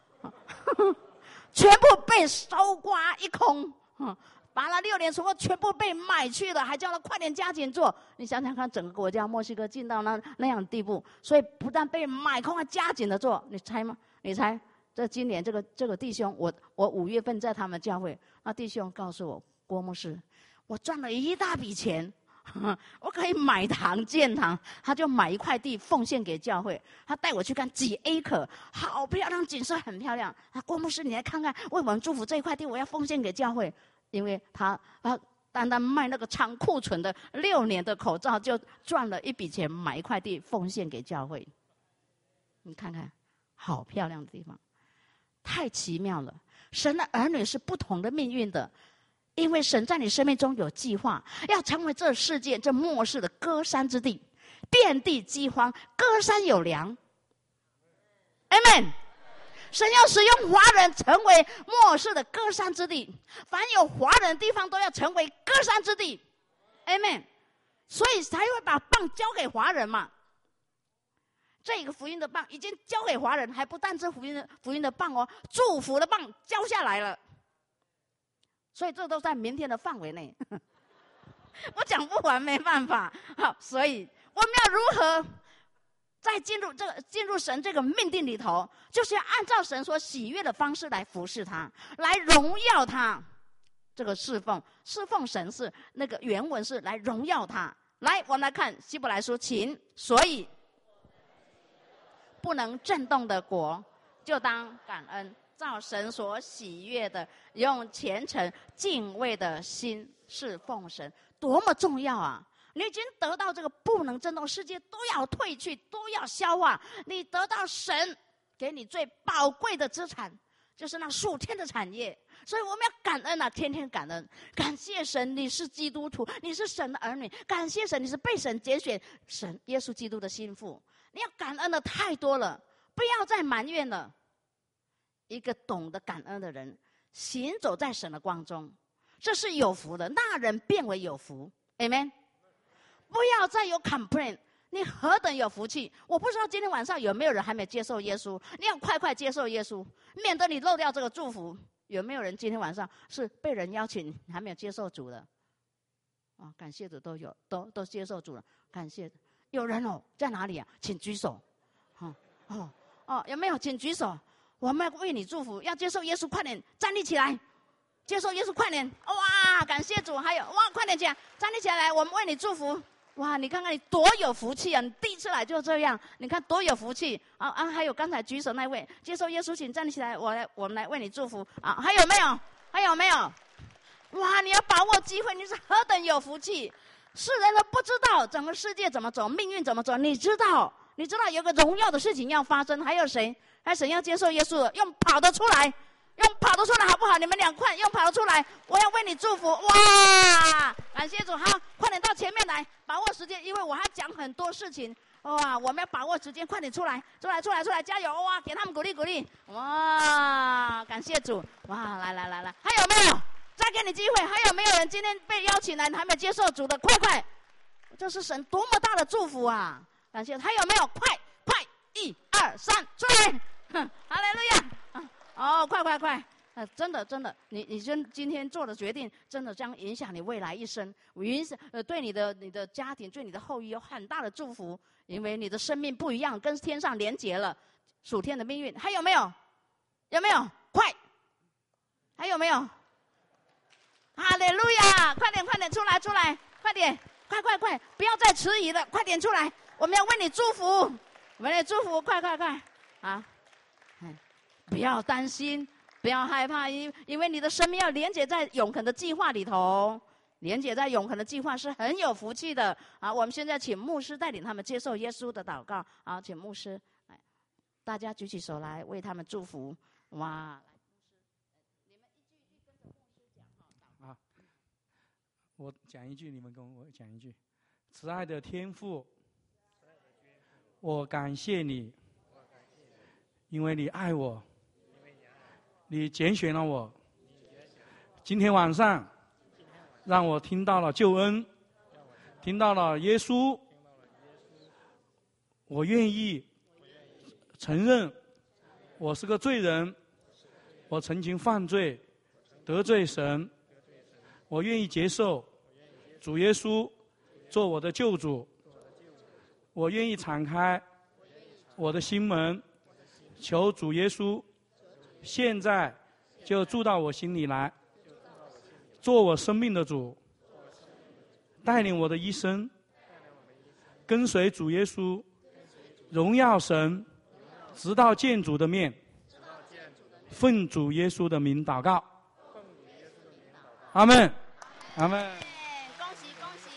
全部被搜刮一空。把那6年存货全部被买去了，还叫他快点加紧做。你想想看，整个国家墨西哥进到那样的地步，所以不但被买空，还加紧的做。你猜吗？你猜？这今年这个弟兄，我5月份在他们教会，那弟兄告诉我，郭牧师，我赚了一大笔钱，我可以买堂建堂。他就买一块地奉献给教会，他带我去看几 acre， 好漂亮，景色很漂亮。郭牧师，你来看看，为我们祝福这一块地，我要奉献给教会。因为他单单卖那个仓库存的6年的口罩，就赚了一笔钱，买一块地奉献给教会。你看看，好漂亮的地方，太奇妙了。神的儿女是不同的命运的，因为神在你生命中有计划，要成为这世界这末世的歌山之地，遍地饥荒，歌山有粮。Amen。神要使用华人成为末世的歌山之地，凡有华人的地方都要成为歌山之地 ，Amen。所以才会把棒交给华人嘛。这个福音的棒已经交给华人，还不但是福音的棒哦，祝福的棒交下来了。所以这都在明天的范围内，我讲不完，没办法。好，所以我们要如何？在进入神这个命定里头，就是要按照神所喜悦的方式来服侍他，来荣耀他。这个侍奉神是那个原文是来荣耀他。来，我们来看希伯来书，请。所以不能震动的国，就当感恩，照神所喜悦的，用虔诚敬畏的心侍奉神，多么重要啊！你已经得到这个不能震动，世界都要退去，都要消化。你得到神给你最宝贵的资产，就是那属天的产业。所以我们要感恩啊，天天感恩，感谢神，你是基督徒，你是神的儿女，感谢神，你是被神拣选，神耶稣基督的心腹。你要感恩的太多了，不要再埋怨了。一个懂得感恩的人，行走在神的光中。 这是有福的，那人变为有福 ，Amen。不要再有 complain， 你何等有福气！我不知道今天晚上有没有人还没接受耶稣，你要快快接受耶稣，免得你漏掉这个祝福。有没有人今天晚上是被人邀请还没有接受主的？啊，感谢主，都有，都接受主了，感谢。有人哦，在哪里啊？请举手。有没有？请举手。我们要为你祝福，要接受耶稣，快点站立起来，接受耶稣，快点！哇，感谢主！还有哇，快点起来，站立起来，我们为你祝福。哇，你看看你多有福气啊！你第一次来就这样，你看多有福气啊！还有刚才举手那位，接受耶稣，请站立起来，我们来为你祝福啊！还有没有？还有没有？哇，你要把握机会，你是何等有福气！世人都不知道整个世界怎么走，命运怎么走，你知道有个荣耀的事情要发生。还有谁？还有谁要接受耶稣的？用跑得出来，用跑得出来好不好？你们俩快用跑得出来！我要为你祝福！哇，感谢主！好，快点到前面来，把握时间，因为我还讲很多事情。哇，我们要把握时间，快点出来，加油！哇，给他们鼓励鼓励！哇，感谢主！哇，来，还有没有？再给你机会，还有没有人今天被邀请来还没有接受主的？快！这是神多么大的祝福啊！感谢，还有没有？快！1、2、3，出来！哈利路亚！快！真的，你今天做的决定，真的将影响你未来一生，对你的家庭，对你的后裔有很大的祝福，因为你的生命不一样，跟天上连结了，属天的命运。还有没有？有没有？快！还有没有？哈利路亚！快点，出来！快点，快！不要再迟疑了，快点出来！我们要为你祝福，快！啊！不要担心，不要害怕，因为你的生命要连结在永恒的计划里头，连结在永恒的计划是很有福气的啊！我们现在请牧师带领他们接受耶稣的祷告。好，请牧师，大家举起手来为他们祝福。哇！你们一句一句跟着牧师讲啊！我讲一句，你们跟我讲一句。慈爱的天父，我感谢你，因为你爱我，你拣选了我。今天晚上，让我听到了救恩，听到了耶稣。我愿意承认我是个罪人，我曾经犯罪，得罪神。我愿意接受主耶稣做我的救主，我愿意敞开我的心门，求主耶稣现在就住到我心里来，做我生命的主，带领我的一生，跟随主耶稣，荣耀神，直到见主的面。奉主耶稣的名祷告，阿们，阿们。 恭喜！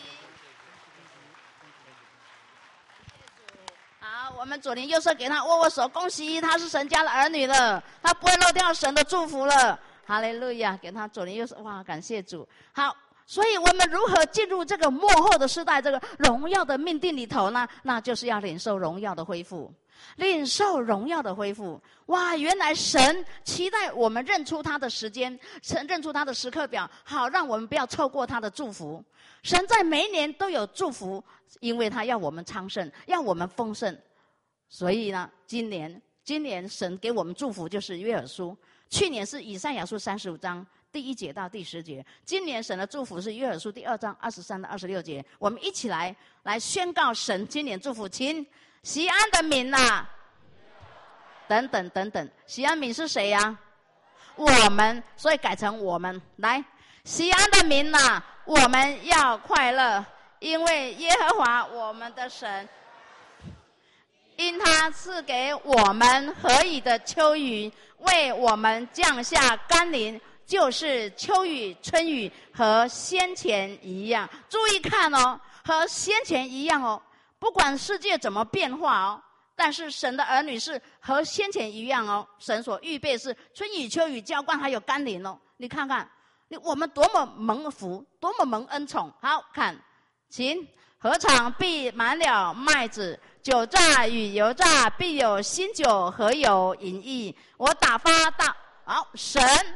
好，我们左邻右舍给他握握手，恭喜他是神家的儿女了，他不会漏掉神的祝福了。哈利路亚！给他左邻右舍，哇，感谢主。好，所以我们如何进入这个末后的时代，这个荣耀的命定里头呢？那就是要领受荣耀的恢复。领受荣耀的恢复。哇，原来神期待我们认出他的时间，神认出他的时刻表，好让我们不要错过他的祝福。神在每一年都有祝福，因为他要我们昌盛，要我们丰盛。所以呢，今年神给我们祝福就是约珥书，去年是以赛亚书35章第1节到第10节，今年神的祝福是约珥书第2章23到26节。我们一起来宣告神今年祝福，请西安的民呐，等等，西安民是谁呀？我们，所以改成我们。来，西安的民呐，我们要快乐，因为耶和华我们的神，因他赐给我们何以的秋雨，为我们降下甘霖，就是秋雨、春雨和先前一样。注意看哦，和先前一样哦。不管世界怎么变化哦，但是神的儿女是和先前一样哦。神所预备是春雨、秋雨、浇灌，还有甘霖哦。你看看，我们多么蒙福，多么蒙恩宠。好看，请禾场必满了麦子，酒榨与油榨必有新酒和有银液。我打发大好神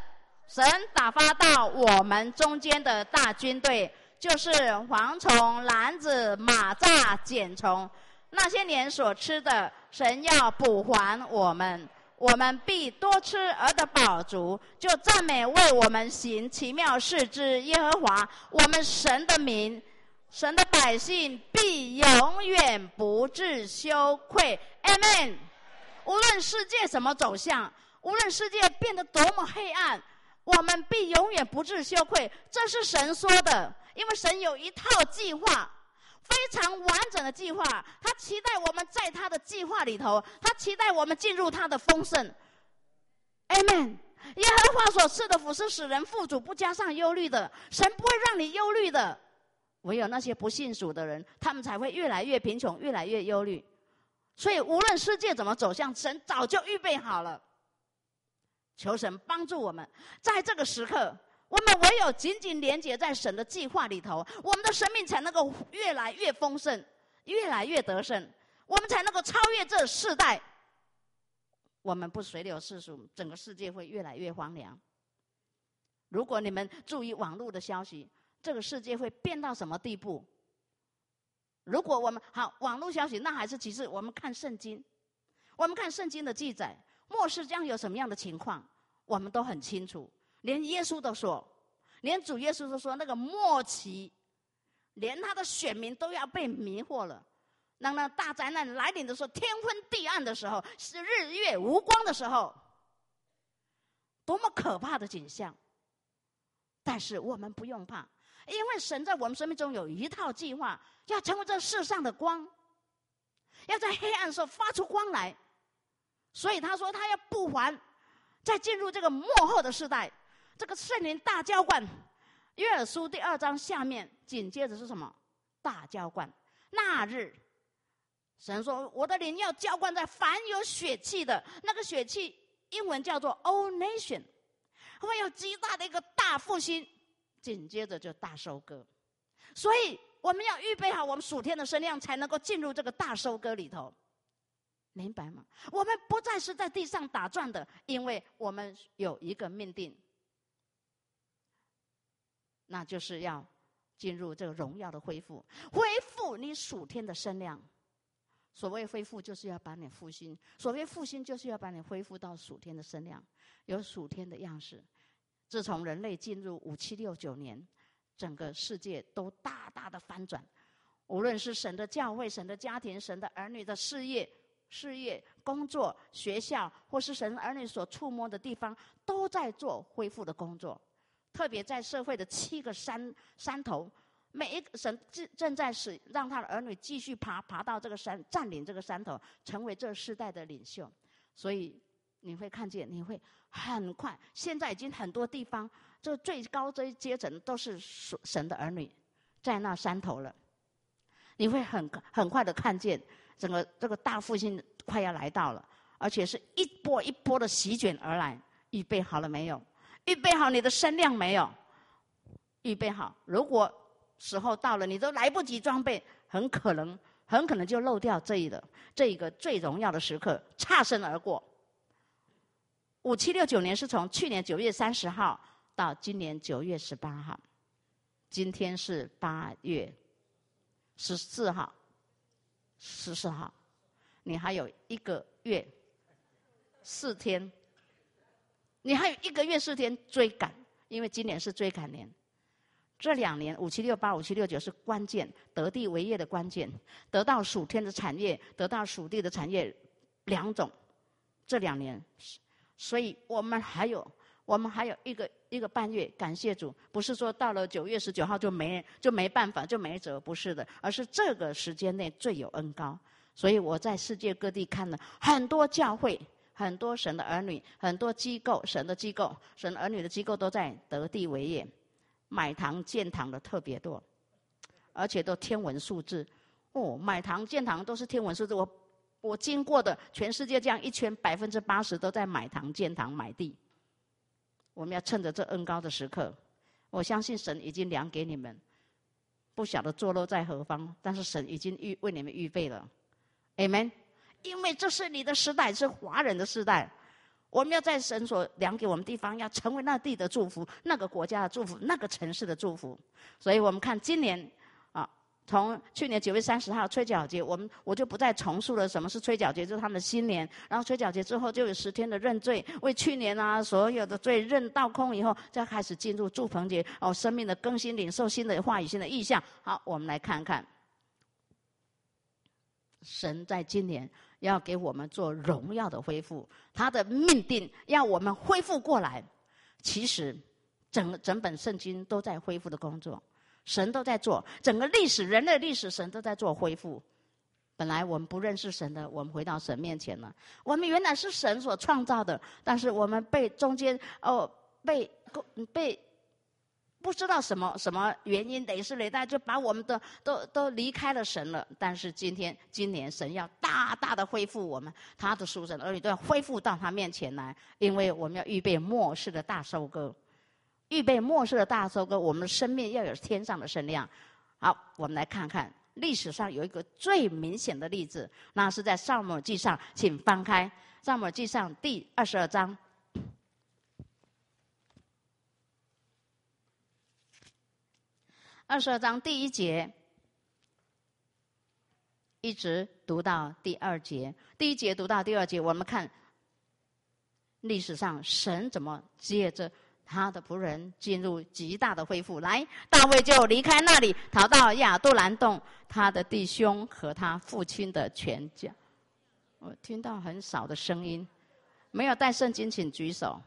神打发到我们中间的大军队，就是蝗虫、篮子、蚂蚱、茧虫，那些年所吃的，神要补还我们，我们必多吃而得饱足，就赞美为我们行奇妙事之耶和华，我们神的名。神的百姓必永远不致羞愧。 Amen。 无论世界怎么走向，无论世界变得多么黑暗，我们必永远不致羞愧。这是神说的，因为神有一套计划，非常完整的计划，他期待我们在他的计划里头，他期待我们进入他的丰盛。 Amen。 耶和华所赐的福是使人富足，不加上忧虑的。神不会让你忧虑的，唯有那些不信主的人，他们才会越来越贫穷，越来越忧虑。所以无论世界怎么走向，神早就预备好了。求神帮助我们，在这个时刻，我们唯有紧紧连结在神的计划里头，我们的生命才能够越来越丰盛，越来越得胜，我们才能够超越这世代。我们不随流世俗，整个世界会越来越荒凉。如果你们注意网络的消息，这个世界会变到什么地步？如果我们好网络消息，那还是其次。我们看圣经，我们看圣经的记载，末世将有什么样的情况，我们都很清楚。连耶稣都说，连主耶稣都说，那个末期，连他的选民都要被迷惑了。当那大灾难来临的时候，天昏地暗的时候，是日月无光的时候，多么可怕的景象！但是我们不用怕。因为神在我们生命中有一套计划，要成为这世上的光，要在黑暗的时候发出光来。所以他说他要补还，在进入这个末后的世代，这个圣灵大浇灌。约珥书第2章下面紧接着是什么？大浇灌。那日神说，我的灵要浇灌在凡有血气的，那个血气英文叫做 all nation， 会有极大的一个大复兴，紧接着就大收割。所以我们要预备好我们属天的身量，才能够进入这个大收割里头，明白吗？我们不再是在地上打转的，因为我们有一个命定，那就是要进入这个荣耀的恢复，恢复你属天的身量。所谓恢复，就是要把你复兴；所谓复兴，就是要把你恢复到属天的身量，有属天的样式。自从人类进入5769年，整个世界都大大的翻转。无论是神的教会、神的家庭、神的儿女的事业、工作、学校，或是神儿女所触摸的地方，都在做恢复的工作。特别在社会的7个山头，每一个神正在让他的儿女继续爬到这个山，占领这个山头，成为这世代的领袖。所以你会看见，你会很快，现在已经很多地方，这最高这阶层都是神的儿女，在那山头了。你会很快的看见，整个这个大复兴快要来到了，而且是一波一波的席卷而来。预备好了没有？预备好你的身量没有？预备好，如果时候到了，你都来不及装备，很可能就漏掉这一个最荣耀的时刻，擦身而过。5769年是从去年9月30号到今年9月18号，今天是8月14号、14号，你还有1个月4天，你还有1个月4天追赶，因为今年是追赶年。这2年5768、5769是关键，得地为业的关键，得到属天的产业，得到属地的产业2种。这2年，所以我们还有一个半月，感谢主，不是说到了9月19号就没办法就没辙，不是的，而是这个时间内最有恩膏。所以我在世界各地看了很多教会，很多神的儿女，很多机构，神的机构，神儿女的机构都在得地为业。买堂建堂的特别多，而且都天文数字哦，买堂建堂都是天文数字。我经过的全世界这样一圈，80%都在买堂建堂买地。我们要趁着这恩膏的时刻，我相信神已经量给你们，不晓得坐落在何方，但是神已经为你们预备了。Amen。因为这是你的时代，是华人的时代。 我们要在神所量给我们地方，要成为那地的祝福，那个国家的祝福，那个城市的祝福。所以我们看今年啊，从去年9月30号吹角节，我就不再重述了什么是吹角节，就是他们的新年。然后吹角节之后就有10天的认罪，为去年啊所有的罪认倒空以后，再开始进入祝棚节哦，生命的更新，领受新的话语、新的意象。好，我们来看看。神在今年要给我们做荣耀的恢复，他的命定要我们恢复过来。其实整本圣经都在恢复的工作，神都在做，整个历史，人类历史，神都在做恢复。本来我们不认识神的，我们回到神面前了。我们原来是神所创造的，但是我们被中间被不知道什么原因，累世累代就把我们的都离开了神了。但是今年神要大大的恢复我们，他的属神儿女都要恢复到他面前来，因为我们要预备末世的大收割。预备末世的大收割，我们的生命要有天上的身量。好，我们来看看历史上有一个最明显的例子，那是在撒母耳记上，请翻开撒母耳记上第22章。22章第1节，一直读到第2节。第1节读到第2节，我们看历史上神怎么借着他的仆人进入极大的恢复。来，大卫就离开那里，逃到亚杜兰洞，他的弟兄和他父亲的全家。我听到很少的声音，没有带圣经请举手。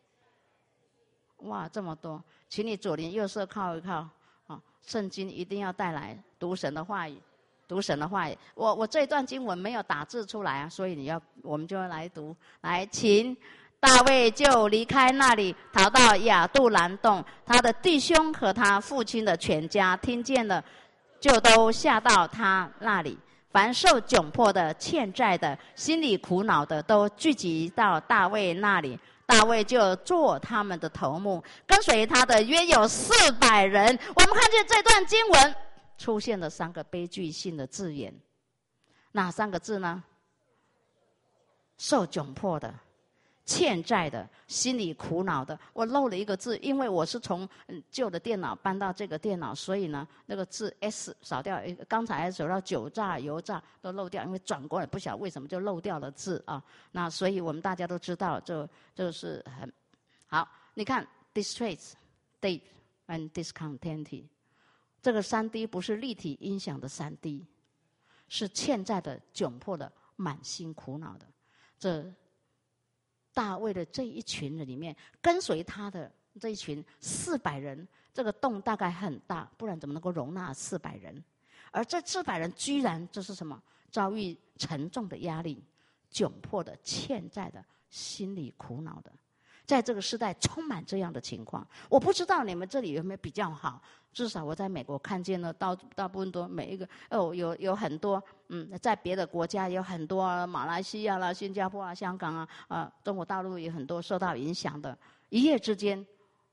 哇，这么多，请你左邻右舍靠一靠。圣经一定要带来，读神的话语，读神的话语。我这一段经文没有打字出来啊，所以我们就要来读。来，请大卫就离开那里，逃到亚杜兰洞，他的弟兄和他父亲的全家听见了，就都下到他那里。凡受窘迫的、欠债的、心里苦恼的，都聚集到大卫那里。大卫就做他们的头目，跟随他的约有400人。我们看见这段经文出现了3个悲剧性的字眼，哪3个字呢？受窘迫的、欠债的、心里苦恼的。我漏了一个字，因为我是从旧的电脑搬到这个电脑，所以呢那个字 S 少掉，刚才走到酒榨、油榨都漏掉，因为转过来不晓得为什么就漏掉了字啊。那所以我们大家都知道，就是很好。你看 distress, debt and discontented， 这个3D 不是立体音响的3D， 是欠债的、窘迫的、满心苦恼的。这大卫的这一群人里面，跟随他的这一群400人，这个洞大概很大，不然怎么能够容纳400人？而这400人居然这是什么？遭遇沉重的压力，窘迫的、欠债的、心里苦恼的，在这个时代充满这样的情况。我不知道你们这里有没有比较好，至少我在美国看见了，大部分都每一个有很多在别的国家有很多马来西亚啦、新加坡啊、香港啊中国大陆有很多受到影响的，一夜之间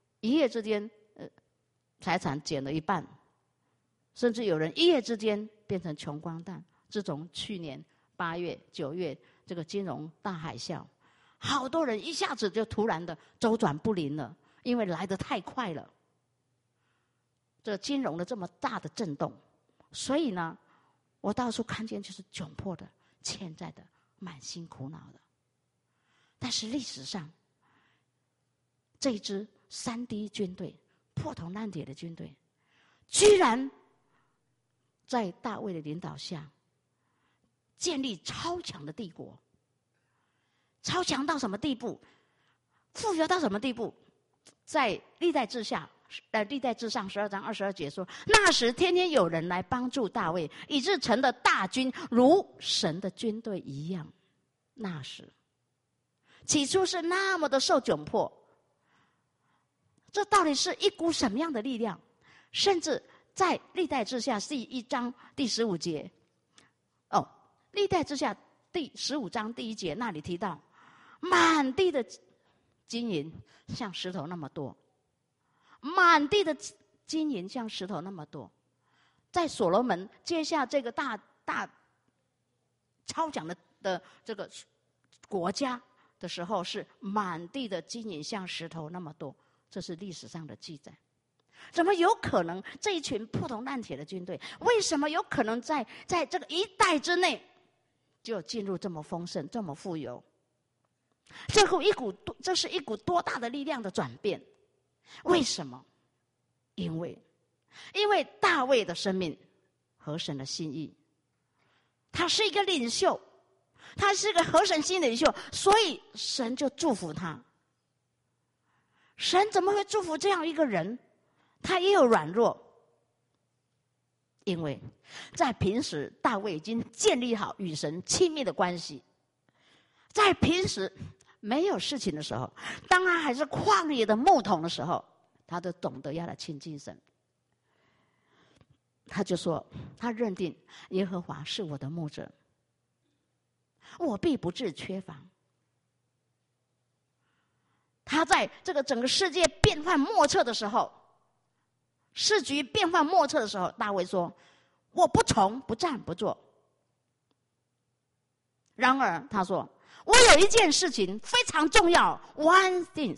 财产减了一半，甚至有人一夜之间变成穷光蛋。自从去年8月、9月这个金融大海啸，好多人一下子就突然的周转不灵了，因为来得太快了。这金融的这么大的震动，所以呢，我到处看见就是窘迫的、欠债的、满心苦恼的。但是历史上，这支3D 军队破铜烂铁的军队，居然在大卫的领导下，建立超强的帝国。超强到什么地步？富有到什么地步？在历代志上12章22节说，那时天天有人来帮助大卫，以致成的大军如神的军队一样。那时起初是那么的受窘迫，这到底是一股什么样的力量？甚至在历代志下第1章第15节，历代志下第15章第1节那里提到，满地的金银像石头那么多，满地的金银像石头那么多。在所罗门接下这个大超强的这个国家， 的时候是满地的金银像石头那么多，这是历史上的记载。怎么有可能这一群破铜烂铁的军队，为什么有可能在这个一代之内就进入这么丰盛、这么富有？这是一股多大的力量的转变？为什么？因为大卫的生命合神的心意，他是一个领袖，他是一个合神心领袖，所以神就祝福他。神怎么会祝福这样一个人？他也有软弱，因为在平时大卫已经建立好与神亲密的关系，在平时没有事情的时候，当他还是旷野的牧童的时候，他都懂得要来亲近神。他就说，他认定耶和华是我的牧者，我必不致缺乏。他在这个整个世界变幻莫测的时候，世局变幻莫测的时候，大卫说，我不从不战不坐。然而他说，我有一件事情非常重要， one thing，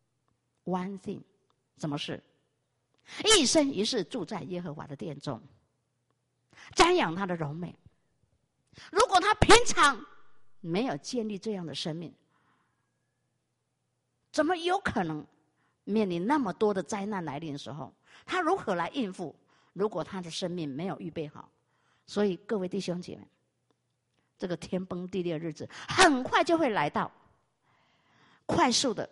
什么事？一生一世住在耶和华的殿中，瞻仰他的荣美。如果他平常没有建立这样的生命，怎么有可能面临那么多的灾难来临的时候，他如何来应付？如果他的生命没有预备好，所以各位弟兄姐妹，这个天崩地裂的日子很快就会来到，快速的，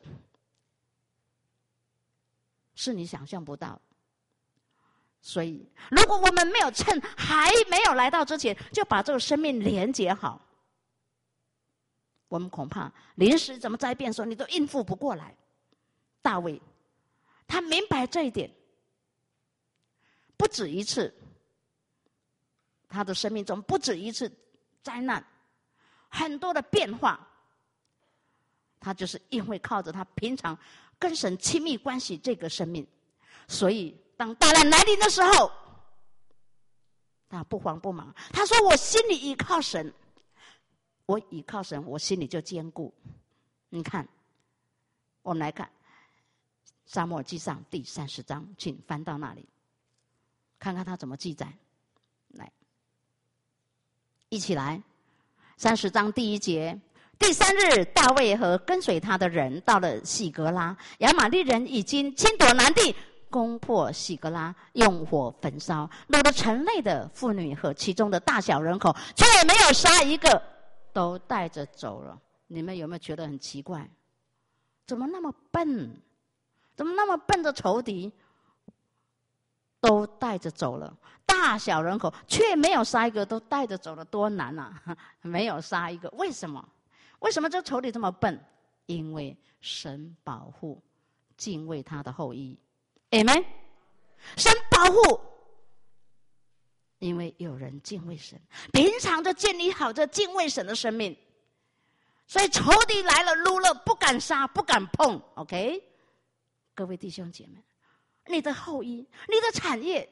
是你想象不到。所以如果我们没有趁还没有来到之前就把这个生命连结好，我们恐怕临时怎么灾变的时候你都应付不过来。大卫他明白这一点，不止一次，他的生命中不止一次灾难，很多的变化，他就是因为靠着他平常跟神亲密关系这个生命，所以当大难来临的时候，他不慌不忙。他说，我心里依靠神，我依靠神，我心里就坚固。你看，我们来看撒母耳记上第30章，请翻到那里看看他怎么记载。来，一起来，30章第1节，第3日，大卫和跟随他的人到了喜格拉，亚玛力人已经侵夺南地，攻破喜格拉，用火焚烧，掳了城内的妇女和其中的大小人口，却没有杀一个，都带着走了。你们有没有觉得很奇怪？怎么那么笨？怎么那么笨的仇敌都带着走了？大小人口却没有杀一个，都带着走了，多难啊！没有杀一个，为什么？为什么这仇敌这么笨？因为神保护敬畏他的后裔。Amen。神保护，因为有人敬畏神，平常就建立好这敬畏神的生命，所以仇敌来了撸了不敢杀不敢碰。 OK， 各位弟兄姐妹，你的后裔你的产业，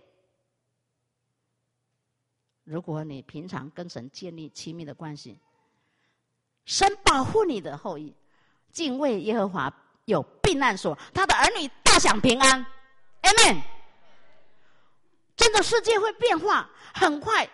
如果你平常跟神建立亲密的关系，神保护你的后裔，敬畏耶和华有避难所，他的儿女大享平安。 Amen。 真的世界会变化很快，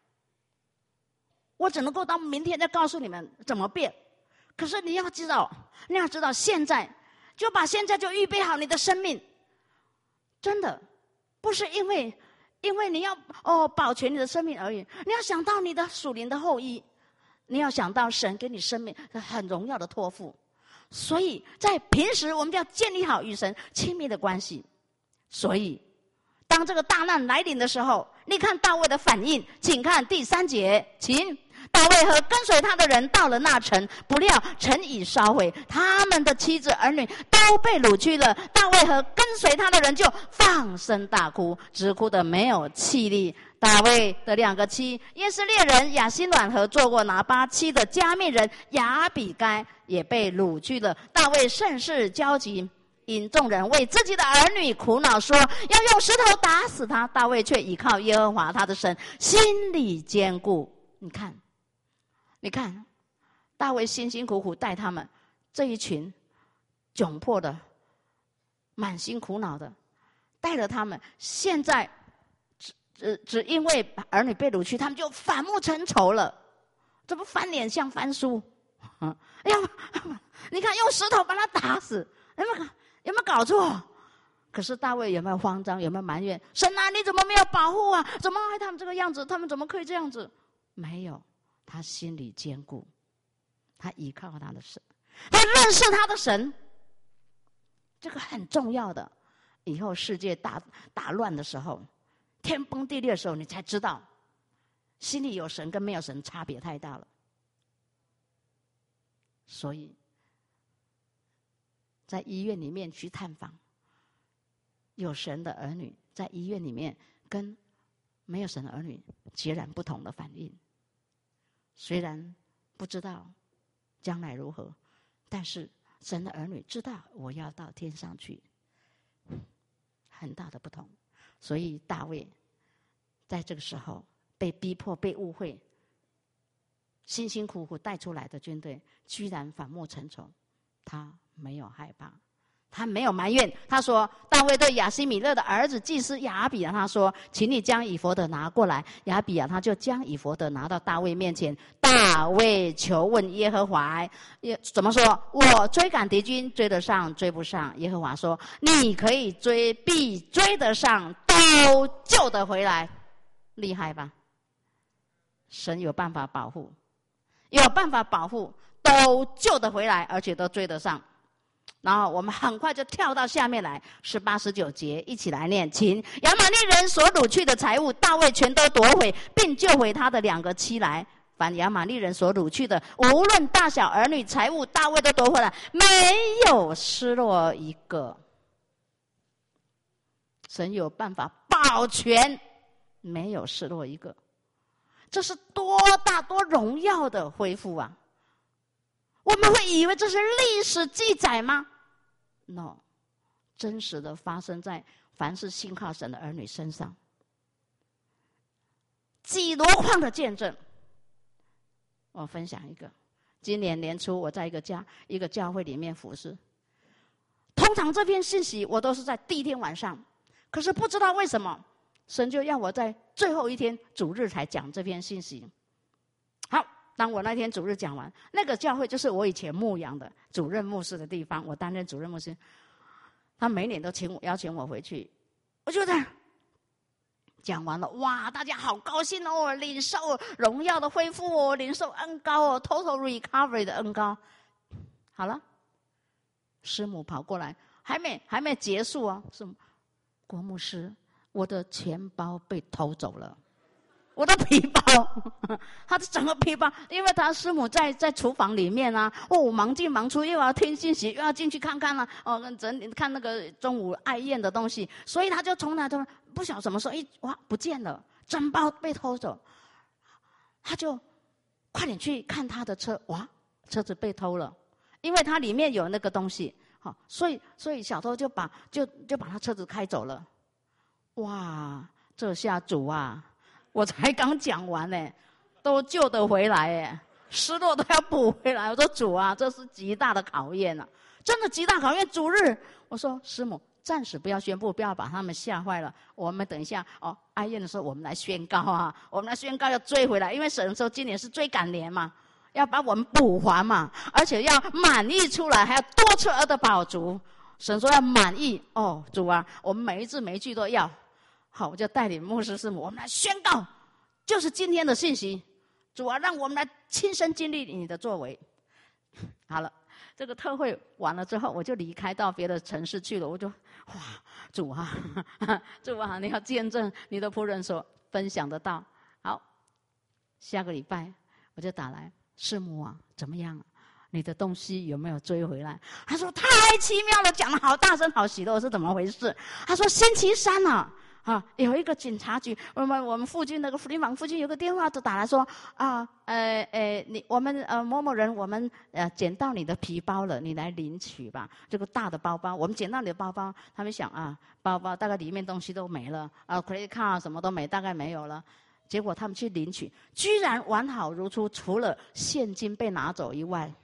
我只能够到明天再告诉你们怎么变。可是你要知道现在就把现在就预备好你的生命。真的不是因为你要保全你的生命而已，你要想到你的属灵的后裔，你要想到神给你生命很荣耀的托付。所以在平时我们就要建立好与神亲密的关系。所以当这个大难来临的时候，你看大卫的反应，请看第3节，请。大卫和跟随他的人到了那城，不料城已烧毁，他们的妻子儿女都被掳去了。大卫和跟随他的人就放声大哭，直哭得没有气力。大卫的2个妻，耶斯列人亚辛暖和做过拿巴妻的加密人亚比该也被掳去了。大卫甚是焦急，因众人为自己的儿女苦恼，说要用石头打死他。大卫却倚靠耶和华他的神，心里坚固。你看大卫辛辛苦苦带他们这一群窘迫的、满心苦恼的，带着他们，现在只因为儿女被掳去，他们就反目成仇了，这不翻脸像翻书？哎呀，你看用石头把他打死，有没有搞错？可是大卫有没有慌张？有没有埋怨神啊？你怎么没有保护啊？怎么害他们这个样子？他们怎么可以这样子？没有，他心里坚固，他依靠他的神，他认识他的神，这个很重要的。以后世界打乱的时候，天崩地裂的时候，你才知道心里有神跟没有神差别太大了。所以在医院里面去探访有神的儿女，在医院里面跟没有神的儿女截然不同的反应。虽然不知道将来如何，但是神的儿女知道我要到天上去，很大的不同。所以大卫在这个时候被逼迫、被误会，辛辛苦苦带出来的军队居然反目成仇，他没有害怕，他没有埋怨。他说，大卫对亚希米勒的儿子祭司亚比亚他说，请你将以弗得拿过来。亚比亚他就将以弗得拿到大卫面前。大卫求问耶和华，怎么说？我追赶敌军，追得上追不上？耶和华说，你可以追，必追得上，都救得回来。厉害吧？神有办法保护，有办法保护，都救得回来，而且都追得上。然后我们很快就跳到下面来，18、19节，一起来念。请亚玛力人所掳去的财物，大卫全都夺回，并救回他的2个妻来。凡亚玛力人所掳去的，无论大小儿女财物，大卫都夺回来，没有失落一个。神有办法保全，没有失落一个。这是多大多荣耀的恢复啊！我们会以为这是历史记载吗？ No， 真实的发生在凡是信靠神的儿女身上。几箩筐的见证，我分享一个。今年年初，我在一个教会里面服侍。通常这篇信息我都是在第一天晚上，可是不知道为什么，神就要我在最后一天主日才讲这篇信息。好，当我那天主日讲完，那个教会就是我以前牧养的主任牧师的地方，我担任主任牧师。他每年都邀请我回去，我就在讲完了，哇，大家好高兴哦，领受荣耀的恢复哦，领受恩膏哦 ，total recovery 的恩膏。好了，师母跑过来，还没结束哦，是郭牧师，我的钱包被偷走了。我的皮包，他的整个皮包，因为他师母在厨房里面啊，我忙进忙出，又要听信息，又要进去看看啊，整理看那个中午爱宴的东西，所以他就从来都不晓得什么时候，哇，不见了，整包被偷走，他就快点去看他的车，哇，车子被偷了，因为他里面有那个东西，好，所以小偷就把他车子开走了，哇，这下主啊！我才刚讲完呢，都救得回来哎，失落都要补回来。我说主啊，这是极大的考验啊，真的极大考验。主日，我说师母，暂时不要宣布，不要把他们吓坏了。我们等一下哀宴的时候，我们来宣告啊，我们来宣告要追回来，因为神说今年是追赶年嘛，要把我们补还嘛，而且要满溢出来，还要多出而的饱足。神说要满溢哦，主啊，我们每一字每一句都要。好，我就带领牧师师母，我们来宣告，就是今天的信息。主啊，让我们来亲身经历你的作为。好了，这个特会完了之后，我就离开到别的城市去了。我就哇，主啊，主啊，你要见证你的仆人所分享的道。好，下个礼拜我就打来，师母啊，怎么样？你的东西有没有追回来？他说太奇妙了，讲得好大声，好喜乐，是怎么回事？他说星期三啊。有一个警察局，我们附近那个福林坊附近有个电话就打来说我们某某人，我们捡到你的皮包了，你来领取吧。这个大的包包，我们捡到你的包包，他们想包包大概里面东西都没了，credit card 什么都没，大概没有了。结果他们去领取，居然完好如初，除了现金被拿走以外，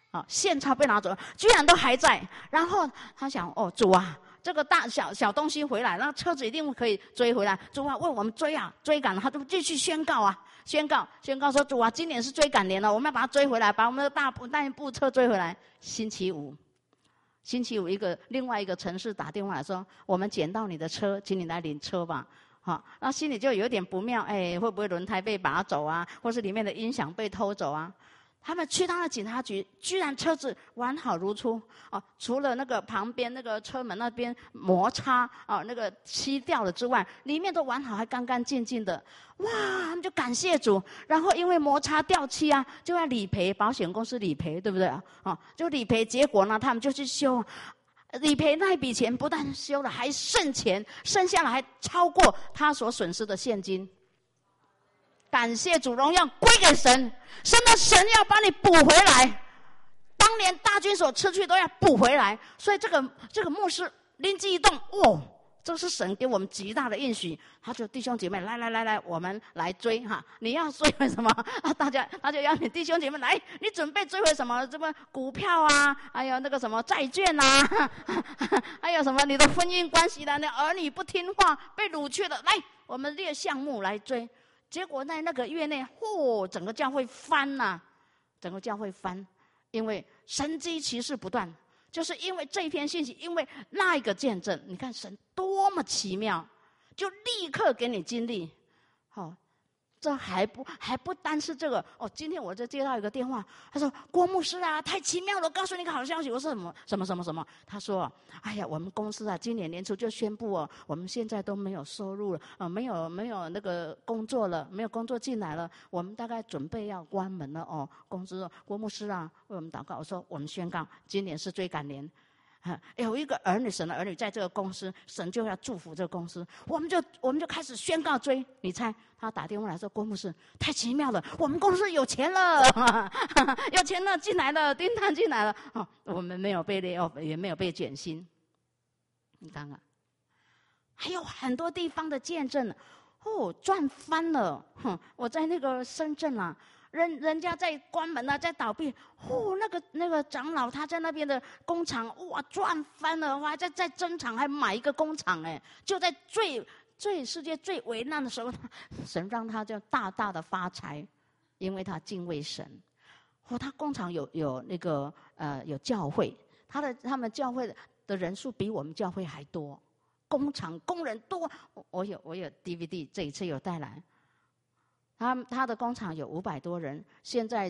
现钞被拿走了，居然都还在。然后他想，主啊，这个大小东西回来，那车子一定可以追回来。主啊，为我们追赶，他就继续宣告宣告说，主啊，今年是追赶年了，我们要把它追回来，把我们的那部车追回来。星期五，另外一个城市打电话来说，我们捡到你的车，请你来领车吧。那心里就有点不妙，会不会轮胎被拔走啊，或是里面的音响被偷走啊？他们去到了警察局，居然车子完好如初除了那个旁边那个车门那边摩擦那个漆掉了之外，里面都完好，还干干净净的。哇，他们就感谢主。然后因为摩擦掉漆就要理赔，保险公司理赔，对不对就理赔，结果呢，他们就去修。理赔那一笔钱不但修了，还剩钱，剩下来还超过他所损失的现金。感谢主，荣耀归给神。神要把你补回来，当年大军所失去都要补回来。所以这个牧师灵机一动，这是神给我们极大的应许。他就弟兄姐妹，来，我们来追你要追回什么他就邀请弟兄姐妹来，你准备追回什么？什么股票还有那个什么债券还有什么你的婚姻关系你儿女不听话被掳去了，来，我们列项目来追。结果在那个月内，整个教会翻整个教会翻，因为神迹奇事不断，就是因为这一篇信息，因为那一个见证，你看神多么奇妙，就立刻给你经历。这还不单是这个今天我就接到一个电话，他说郭牧师太奇妙了，告诉你个好消息。我说什么？他说哎呀，我们公司今年年初就宣布我们现在都没有收入了没有那个工作了，没有工作进来了，我们大概准备要关门了公司郭牧师为我们祷告。我说我们宣告今年是追赶年，有一个神的儿女在这个公司，神就要祝福这个公司，我们就开始宣告追。你猜他打电话来说，郭牧师太奇妙了，我们公司有钱了有钱了，进来了，订单进来了我们没有被lay off，也没有被减薪。你看看还有很多地方的见证赚翻了。我在那个深圳人家在关门在倒闭那个长老他在那边的工厂赚翻了，还在增厂，还买一个工厂就在世界最危难的时候，神让他就大大的发财，因为他敬畏神。他工厂有那个有教会，他们教会的人数比我们教会还多，工厂工人多。我有 DVD， 这一次有带来。他的工厂有500多人，现在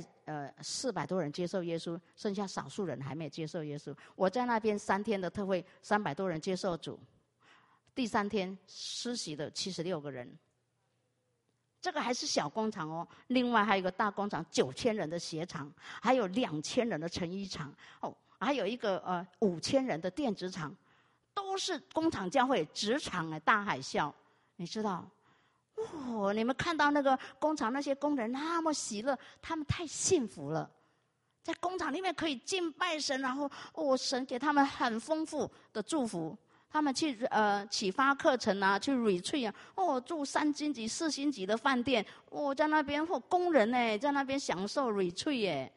400多人接受耶稣，剩下少数人还没接受耶稣。我在那边3天的特会，300多人接受主，第3天施洗的76个人。这个还是小工厂另外还有一个大工厂，9000人的鞋厂，还有2000人的成衣厂还有一个5000人的电子厂，都是工厂教会，职场大海啸，你知道。你们看到那个工厂那些工人那么喜乐，他们太幸福了，在工厂里面可以敬拜神，然后神给他们很丰富的祝福。他们去启发课程去 retreat 住3星级4星级的饭店，在那边工人在那边享受 retreat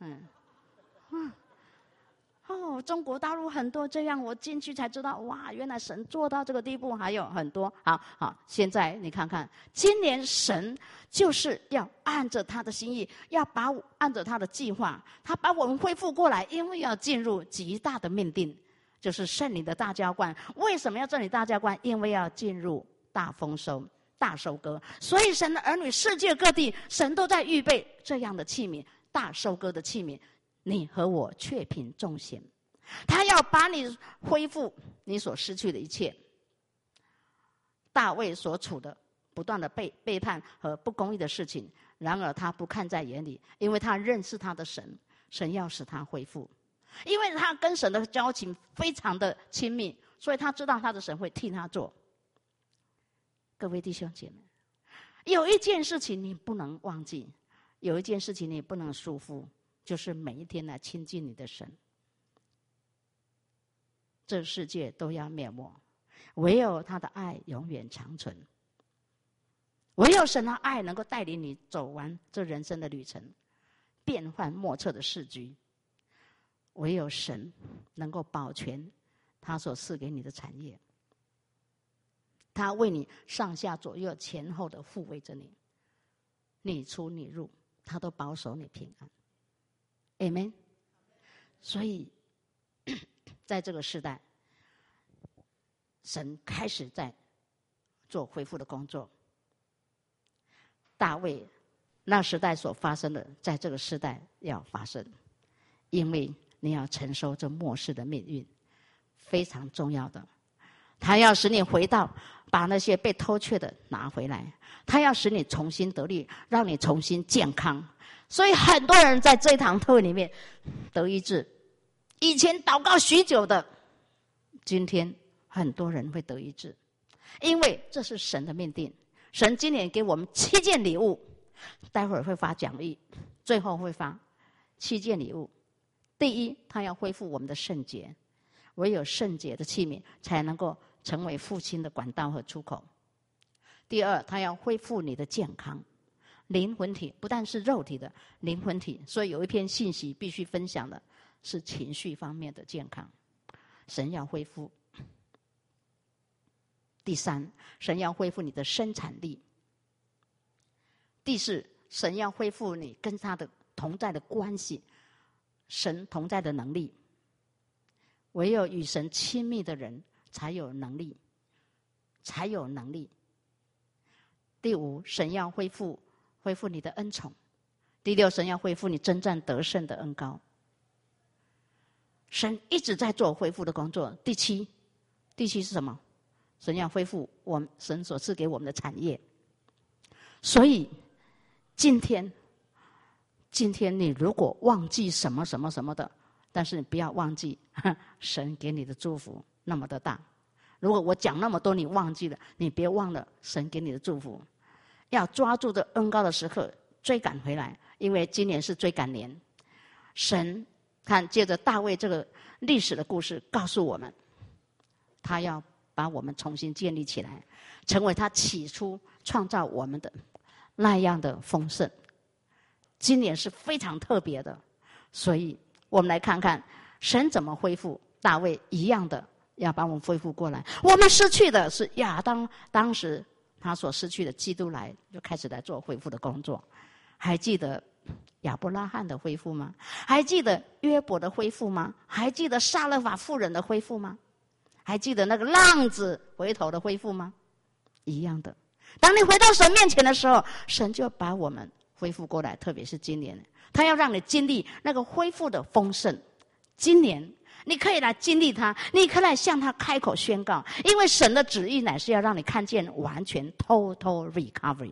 中国大陆很多这样，我进去才知道，哇，原来神做到这个地步，还有很多。好，现在你看看，今年神就是要按着他的心意，按着他的计划，他把我们恢复过来，因为要进入极大的命定，就是圣灵的大浇灌。为什么要圣灵大浇灌？因为要进入大丰收、大收割。所以神的儿女，世界各地，神都在预备这样的器皿，大收割的器皿。你和我却凭重险，他要把你恢复你所失去的一切。大卫所处的不断的背叛和不公义的事情，然而他不看在眼里，因为他认识他的神，神要使他恢复，因为他跟神的交情非常的亲密，所以他知道他的神会替他做。各位弟兄姐妹，有一件事情你不能忘记，有一件事情你不能疏忽，就是每一天来亲近你的神。这世界都要灭没，唯有他的爱永远长存，唯有神的爱能够带领你走完这人生的旅程，变幻莫测的世局。 唯有神能够保全他所赐给你的产业，他为你上下左右前后的护卫着你，你出你入，他都保守你平安。 Amen。 所以在这个时代，神开始在做恢复的工作。大卫那时代所发生的，在这个时代要发生，因为你要承受这末世的命运，非常重要的。他要使你回到，把那些被偷窃的拿回来，他要使你重新得力，让你重新健康。所以很多人在这一堂课里面得医治，以前祷告许久的，今天很多人会得医治，因为这是神的命定。神今年给我们7件礼物，待会儿会发奖励，最后会发7件礼物。第一，他要恢复我们的圣洁，唯有圣洁的器皿才能够成为复兴的管道和出口。第二，他要恢复你的健康，灵魂体，不但是肉体的灵魂体。所以有一篇信息必须分享的是情绪方面的健康，神要恢复。第三，神要恢复你的生产力。第四，神要恢复你跟他的同在的关系，神同在的能力。唯有与神亲密的人才有能力，才有能力。第五，神要恢复你的恩宠。第六，神要恢复你征战得胜的恩膏。神一直在做恢复的工作。第七是什么？神要恢复我们神所赐给我们的产业。所以今天你如果忘记什么什么什么的，但是你不要忘记神给你的祝福那么的大。如果我讲那么多你忘记了，你别忘了神给你的祝福。要抓住这恩膏的时刻追赶回来，因为今年是追赶年。神看借着大卫这个历史的故事告诉我们，他要把我们重新建立起来，成为他起初创造我们的那样的丰盛。今年是非常特别的，所以我们来看看神怎么恢复大卫一样的，要把我们恢复过来。我们失去的是亚当当时他所失去的，基督来就开始来做恢复的工作。还记得亚伯拉罕的恢复吗？还记得约伯的恢复吗？还记得撒勒法妇人的恢复吗？还记得那个浪子回头的恢复吗？一样的。当你回到神面前的时候，神就把我们恢复过来。特别是今年，他要让你经历那个恢复的丰盛。今年你可以来经历它，你可以来向他开口宣告，因为神的旨意乃是要让你看见完全 total recovery，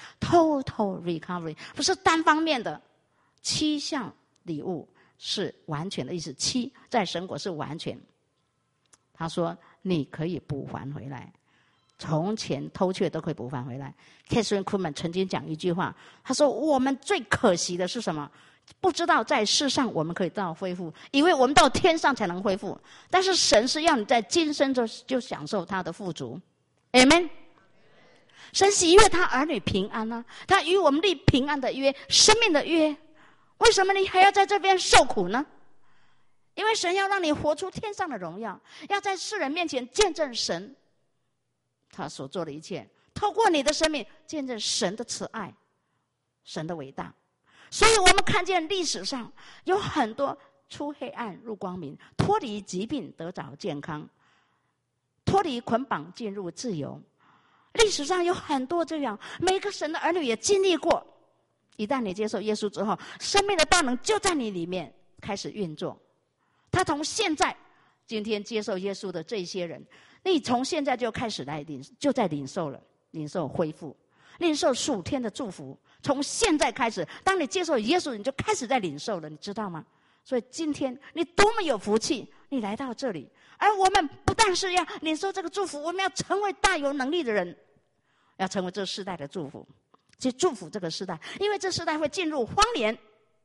不是单方面的。7项礼物是完全的意思，7在神国是完全。他说你可以补还回来，从前偷窃都可以补还回来。 Kathryn Kuhlman 曾经讲一句话，他说我们最可惜的是什么？不知道在世上我们可以到恢复，以为我们到天上才能恢复，但是神是要你在今生就享受他的富足。 Amen。 神喜悦他儿女平安啊，他与我们立平安的约，生命的约。为什么你还要在这边受苦呢？因为神要让你活出天上的荣耀，要在世人面前见证神他所做的一切，透过你的生命见证神的慈爱，神的伟大。所以我们看见历史上有很多出黑暗入光明，脱离疾病得着健康，脱离捆绑进入自由。历史上有很多这样，每个神的儿女也经历过。一旦你接受耶稣之后，生命的大能就在你里面开始运作。他从现在今天接受耶稣的这些人，你从现在就开始来就在领受了，领受恢复，领受属天的祝福。从现在开始，当你接受耶稣，你就开始在领受了，你知道吗？所以今天你多么有福气，你来到这里。而我们不但是要领受这个祝福，我们要成为大有能力的人，要成为这世代的祝福，去祝福这个世代，因为这世代会进入荒年。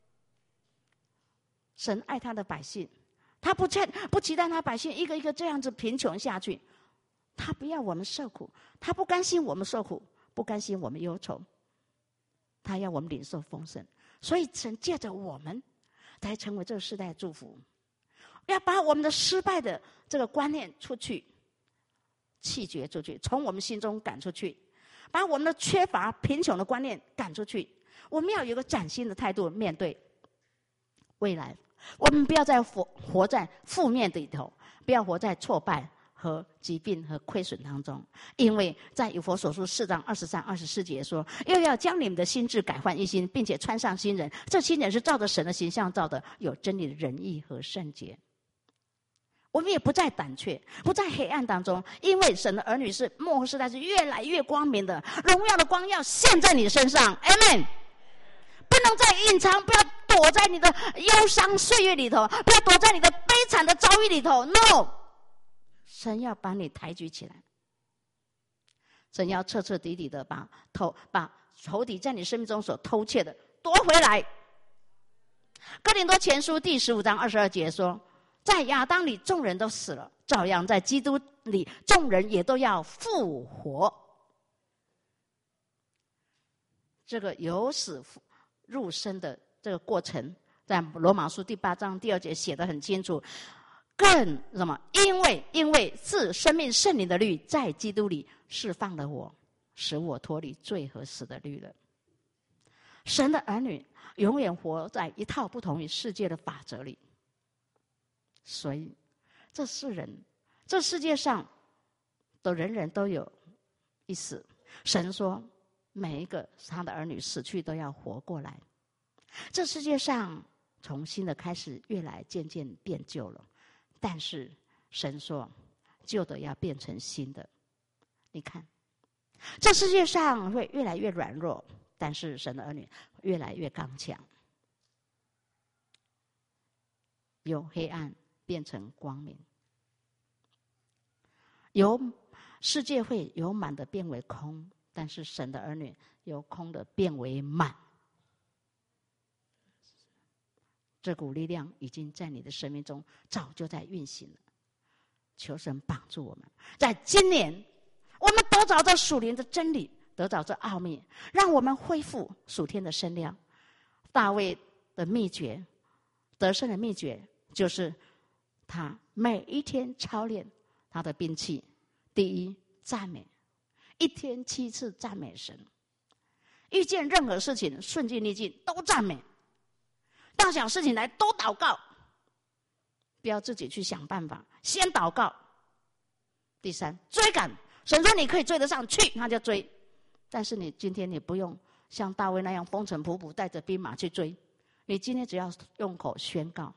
神爱他的百姓，他不期待他百姓一个一个这样子贫穷下去，他不要我们受苦，他不甘心我们受苦，不甘心我们忧愁，他要我们领受丰盛。所以神借着我们来成为这个世代的祝福。 要把我们的失败的这个观念出去，弃绝出去，从我们心中赶出去，把我们的缺乏贫穷的观念赶出去。我们要有一个崭新的态度面对未来，我们不要再活在负面里头，不要活在挫败和疾病和亏损当中。因为在以弗所书4章23、24节说，又要将你们的心志改换一新，并且穿上新人，这新人是照着神的形象造的，有真理的仁义和圣洁。我们也不再胆怯，不在黑暗当中，因为神的儿女是末后世代是越来越光明的，荣耀的光要现在你身上 Amen。 不能再隐藏，不要躲在你的忧伤岁月里头，不要躲在你的悲惨的遭遇里头 No， 神要把你抬举起来，神要彻彻底底的把仇敌在你生命中所偷窃的夺回来。哥林多前书第15章22节说，在亚当里众人都死了，照样在基督里众人也都要复活。这个由死入生的这个过程，在罗马书第8章第2节写得很清楚。更什么？因为自生命圣灵的律在基督里释放了我，使我脱离罪和死的律了。神的儿女永远活在一套不同于世界的法则里，所以这世界上的人人都有一死。神说每一个他的儿女死去都要活过来。这世界上从新的开始越来渐渐变旧了，但是神说旧的要变成新的。你看这世界上会越来越软弱，但是神的儿女越来越刚强，由黑暗变成光明，由世界会由满的变为空，但是神的儿女由空的变为满。这股力量已经在你的生命中早就在运行了。求神帮助我们，在今年我们得着这属灵的真理，得着这奥秘，让我们恢复属天的身量。大卫的秘诀，得胜的秘诀，就是他每一天操练他的兵器。第一，赞美，一天7次赞美神。遇见任何事情顺境逆境都赞美，大小事情来都祷告，不要自己去想办法，先祷告。第三，追赶，神说你可以追得上去，他就追。但是你今天你不用像大卫那样风尘仆仆带着兵马去追，你今天只要用口宣告，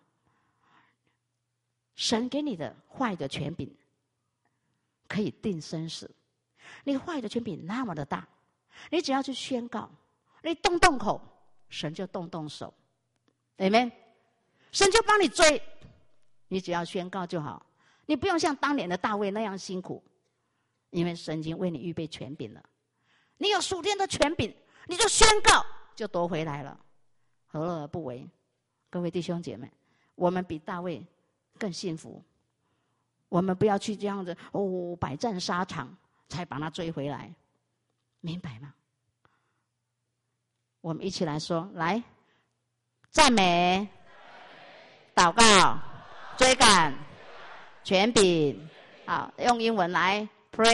神给你的话语的权柄可以定生死。你话语的权柄那么的大，你只要去宣告，你动动口，神就动动手。Amen， 神就帮你追，你只要宣告就好。你不用像当年的大卫那样辛苦，因为神已经为你预备权柄了。你有属天的权柄，你就宣告，就夺回来了，何乐而不为？各位弟兄姐妹，我们比大卫更幸福。我们不要去这样子百战沙场才把他追回来，明白吗？我们一起来说，来，赞美、祷告、追赶、权柄。好，用英文来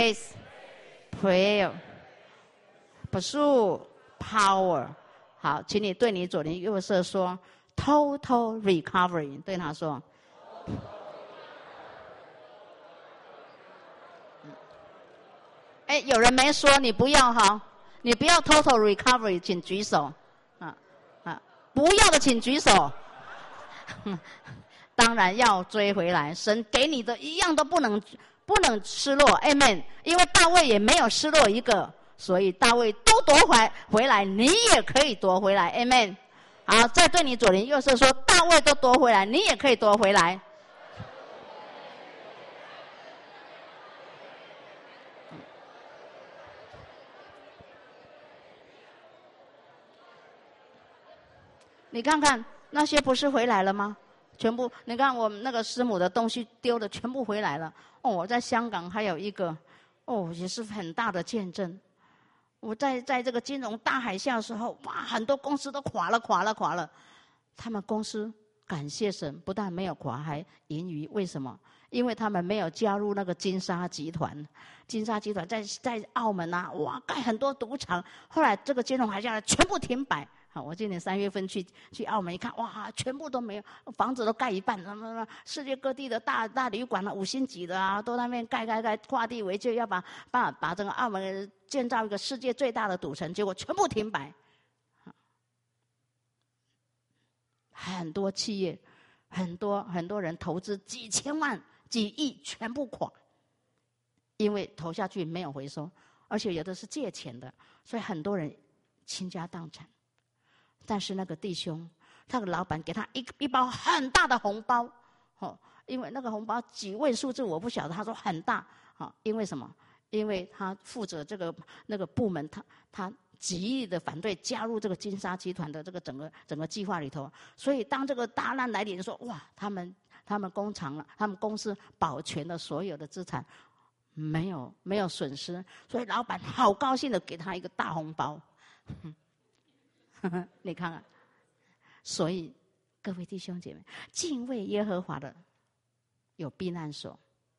praise、prayer、pursue、power。好，请你对你左邻右舍说 total recovery， 对他说。有人没说，你不要哈，你不要 total recovery， 请举手。不要的请举手。当然要追回来，神给你的一样都不能失落 Amen。 因为大卫也没有失落一个，所以大卫都夺回来，你也可以夺回来 Amen。 好，再对你左邻右舍说，大卫都夺回来，你也可以夺回来。你看看那些不是回来了吗？全部，你看我们那个师母的东西丢的全部回来了。我在香港还有一个，也是很大的见证。我在这个金融大海啸的时候，哇，很多公司都垮了。他们公司感谢神，不但没有垮，还盈余。为什么？因为他们没有加入那个金沙集团。金沙集团在澳门啊，哇，盖很多赌场。后来这个金融海啸全部停摆。好，我今年3月份去澳门一看，哇，全部都没有，房子都盖一半。世界各地的大旅馆啊，5星级的啊，都在那边盖，跨地为界，要把这个澳门建造一个世界最大的赌城，结果全部停摆。很多企业，很多人投资几千万、几亿，全部垮，因为投下去没有回收，而且有的是借钱的，所以很多人倾家荡产。但是那个弟兄，那个老板给他一包很大的红包，因为那个红包几位数字我不晓得，他说很大，因为什么？因为他负责那个部门，他极力的反对加入这个金沙集团的这个整个计划里头，所以当这个大难来临，说哇，他们工厂了，他们公司保全了所有的资产，没有损失，所以老板好高兴的给他一个大红包。你看看，所以各位弟兄姐妹，敬畏耶和华的有避难所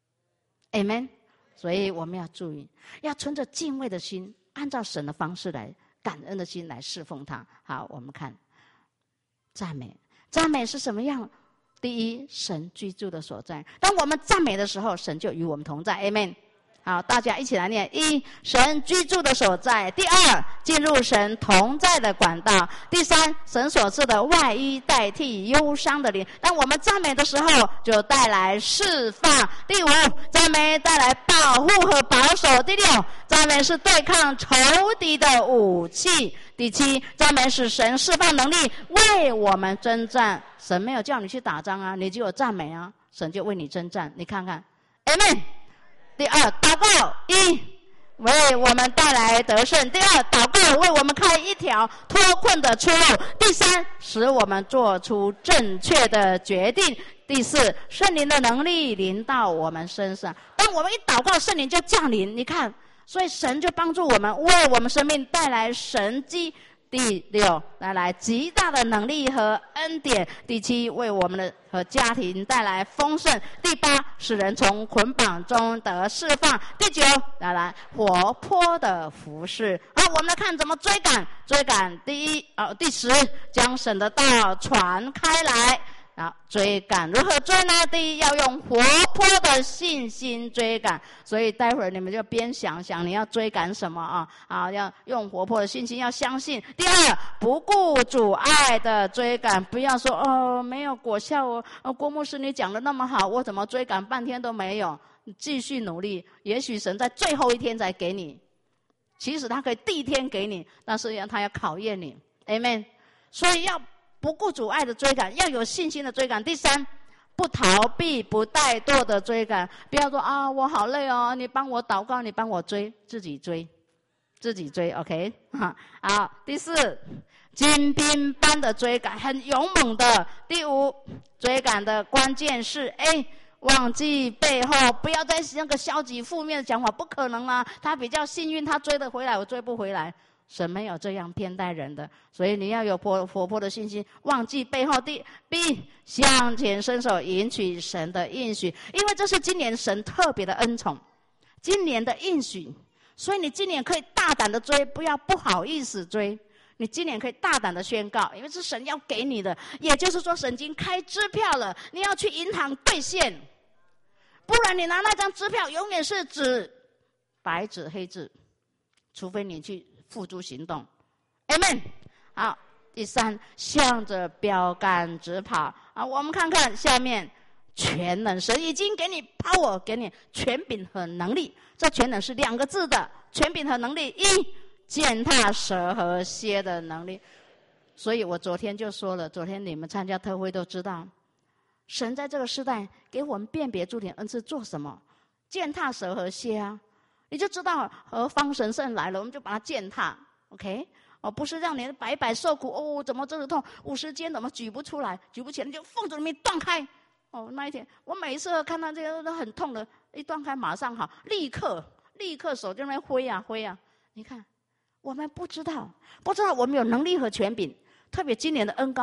，Amen。所以我们要注意，要存着敬畏的心，按照神的方式来感恩的心来侍奉他。好，我们看赞美，赞美是什么样？第一，神居住的所在。当我们赞美的时候，神就与我们同在 ，Amen。好，大家一起来念：一，神居住的所在；第二，进入神同在的管道；第三，神所赐的外衣代替忧伤的灵。当我们赞美的时候，就带来释放；第五，赞美带来保护和保守；第六，赞美是对抗仇敌的武器；第七，赞美使神释放能力为我们征战。神没有叫你去打仗啊，你就有赞美啊，神就为你征战。你看看 ，Amen。第二，祷告，一，为我们带来得胜；第二，祷告为我们开一条脱困的出路；第三，使我们做出正确的决定；第四，圣灵的能力临到我们身上。当我们一祷告，圣灵就降临。你看，所以神就帮助我们，为我们生命带来神迹。第六，带来极大的能力和恩典；第七，为我们的和家庭带来丰盛；第八，使人从捆绑中得释放；第九，带来活泼的服事。好，我们来看怎么追赶。追赶第十，将神的道传开来。好，追赶如何追呢？第一，要用活泼的信心追赶。所以待会儿你们就边想想你要追赶什么啊，要用活泼的信心，要相信。第二，不顾阻碍的追赶，不要说没有果效郭牧师你讲的那么好，我怎么追赶半天都没有？你继续努力，也许神在最后一天才给你，其实他可以第一天给你，但是他要考验你 ，Amen。所以要不顾阻碍的追赶，要有信心的追赶。第三，不逃避、不怠惰的追赶，不要说我好累哦，你帮我祷告，你帮我追，自己追 ，OK？ 好，第四，精兵般的追赶，很勇猛的。第五，追赶的关键是忘记背后，不要再那个消极负面的讲法，不可能啊，他比较幸运，他追得回来，我追不回来。神没有这样偏待人的，所以你要有活泼的信心，忘记背后。第 B， 向前伸手迎取神的应许，因为这是今年神特别的恩宠，今年的应许，所以你今年可以大胆的追，不要不好意思追。你今年可以大胆的宣告，因为是神要给你的，也就是说神已经开支票了，你要去银行兑现，不然你拿那张支票永远是白纸黑字，除非你去付诸行动 ，Amen。好，第三，向着标杆直跑。我们看看下面，全能，神已经给你 power， 给你权柄和能力。这全能是2个字的，权柄和能力。一，践踏蛇和蝎的能力。所以我昨天就说了，昨天你们参加特会都知道，神在这个时代给我们辨别诸天恩赐做什么？践踏蛇和蝎啊。你就知道何方神圣来了，我们就把它践踏 ，OK？ 不是让你白白受苦怎么这么痛？50肩怎么举不出来？举不起来，你就放着里面断开。那一天我每一次看到这个都很痛的，一断开马上好，立刻手就在那边挥啊。你看，我们不知道我们有能力和权柄，特别今年的恩膏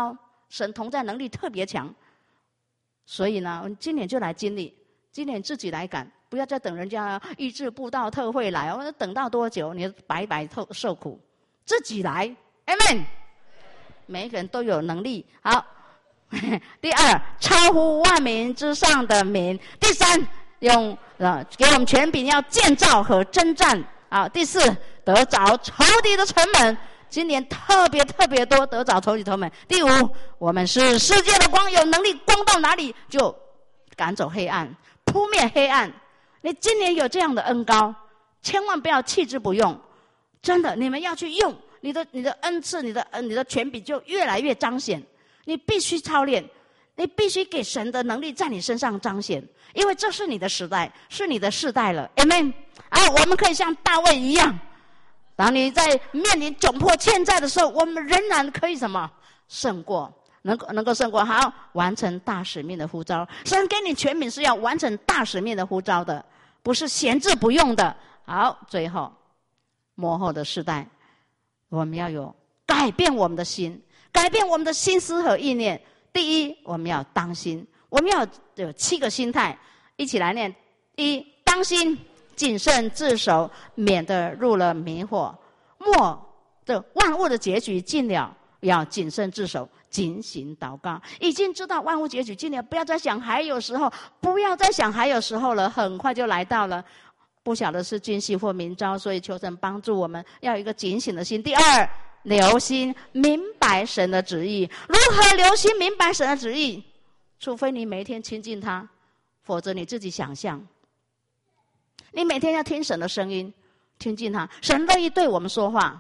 神同在能力特别强。所以呢，我们今年就来经历，今年自己来赶，不要再等人家医治布道特会来，我等到多久，你白白受苦，自己来 ，Amen。每一个人都有能力。好，第二，超乎万民之上的名。第三，给我们权柄要建造和征战。啊，第四，得着仇敌的城门。今年特别多得着仇敌城门。第五，我们是世界的光，有能力光到哪里就赶走黑暗，扑灭黑暗。你今年有这样的恩膏，千万不要弃之不用。真的，你们要去用你的恩赐，你的权柄就越来越彰显。你必须操练，你必须给神的能力在你身上彰显，因为这是你的时代，是你的世代了。Amen。我们可以像大卫一样。当你在面临窘迫欠债的时候，我们仍然可以什么胜过，能够胜过。好，完成大使命的呼召。神给你权柄是要完成大使命的呼召的，不是闲置不用的。好，最后末后的世代，我们要有改变我们的心，改变我们的心思和意念。第一，我们要当心，我们要有7个心态，一起来念。一，当心。谨慎自守，免得入了迷惑。万物的结局近了，要谨慎自守，警醒祷告。已经知道万物结局近了，不要再想还有时候，不要再想还有时候了，很快就来到了。不晓得是军系或明朝，所以求神帮助我们，要有一个警醒的心。第二，留心明白神的旨意。如何留心明白神的旨意？除非你每一天亲近他，否则你自己想象。你每天要听神的声音，听进他。神乐意对我们说话，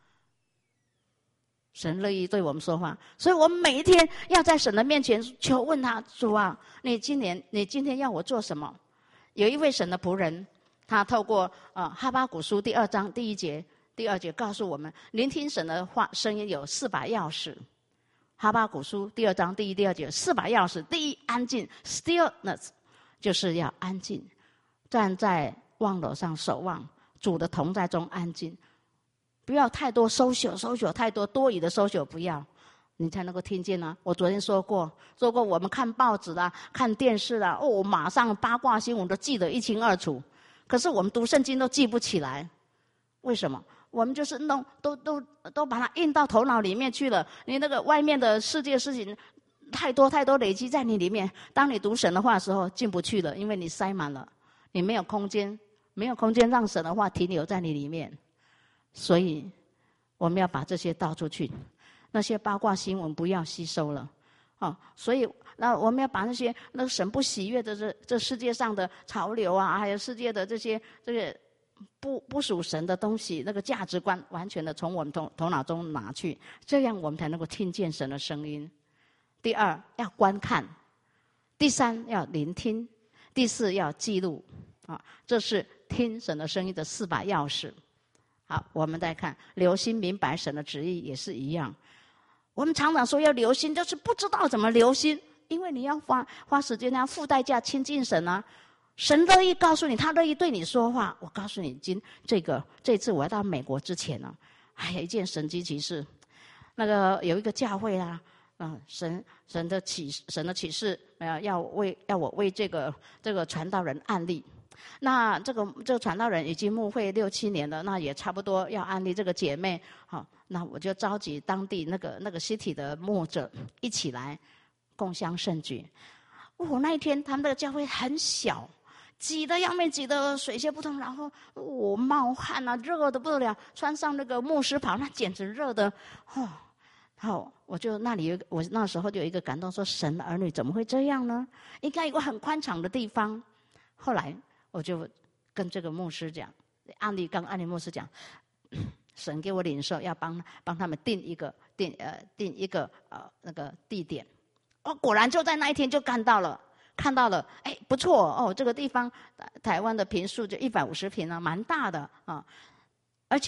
神乐意对我们说话，所以我们每一天要在神的面前求问他：主啊，你今天要我做什么？有一位神的仆人，他透过哈巴谷书第2章第2节告诉我们，聆听神的话声音有4把钥匙。哈巴谷书第2章第1、第2节4把钥匙。第一，安静 ，stillness， 就是要安静，站在望楼上守望，主的同在中安静，不要太多social太多余的social，不要，你才能够听见啊。我昨天说过我们看报纸啦，看电视啦，马上八卦新闻都记得一清二楚，可是我们读圣经都记不起来，为什么？我们就是都把它印到头脑里面去了。你那个外面的世界事情太多累积在你里面，当你读神的话的时候进不去了，因为你塞满了，你没有空间让神的话停留在你里面。所以我们要把这些倒出去，那些八卦新闻不要吸收了。所以那我们要把那个神不喜悦的这世界上的潮流啊，还有世界的这个不属神的东西，那个价值观完全的从我们头脑中拿去，这样我们才能够听见神的声音。第二，要观看；第三，要聆听；第四，要记录。这是听神的声音的4把钥匙。好，我们再看留心明白神的旨意也是一样。我们常常说要留心，就是不知道怎么留心，因为你要花时间，要付代价亲近神啊。神乐意告诉你，他乐意对你说话。我告诉你，这次我要到美国之前呢，还有一件神迹奇事。那个有一个教会啦，神的启示，要我为这个传道人案例。那这个传道人已经牧会6、7年了，那也差不多要案例这个姐妹。好，那我就召集当地那个city的牧者一起来共襄盛举。那一天他们那个教会很小，挤得要命，挤得水泄不通，然后我冒汗啊，热得不得了，穿上那个牧师袍，那简直热的好，我那时候就有一个感动，说神的儿女怎么会这样呢？应该有个很宽敞的地方。后来我就跟这个牧师讲，案例牧师讲，神给我领受要帮他们定一个那个地点。果然就在那一天就看到了，不错这个地方台湾的坪数就150坪啊，蛮大的啊，而且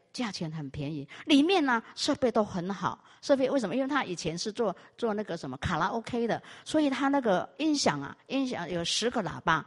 价钱很便宜，里面呢设备都很好。设备为什么？因为他以前是做那个什么卡拉 OK 的，所以他那个音响有10个喇叭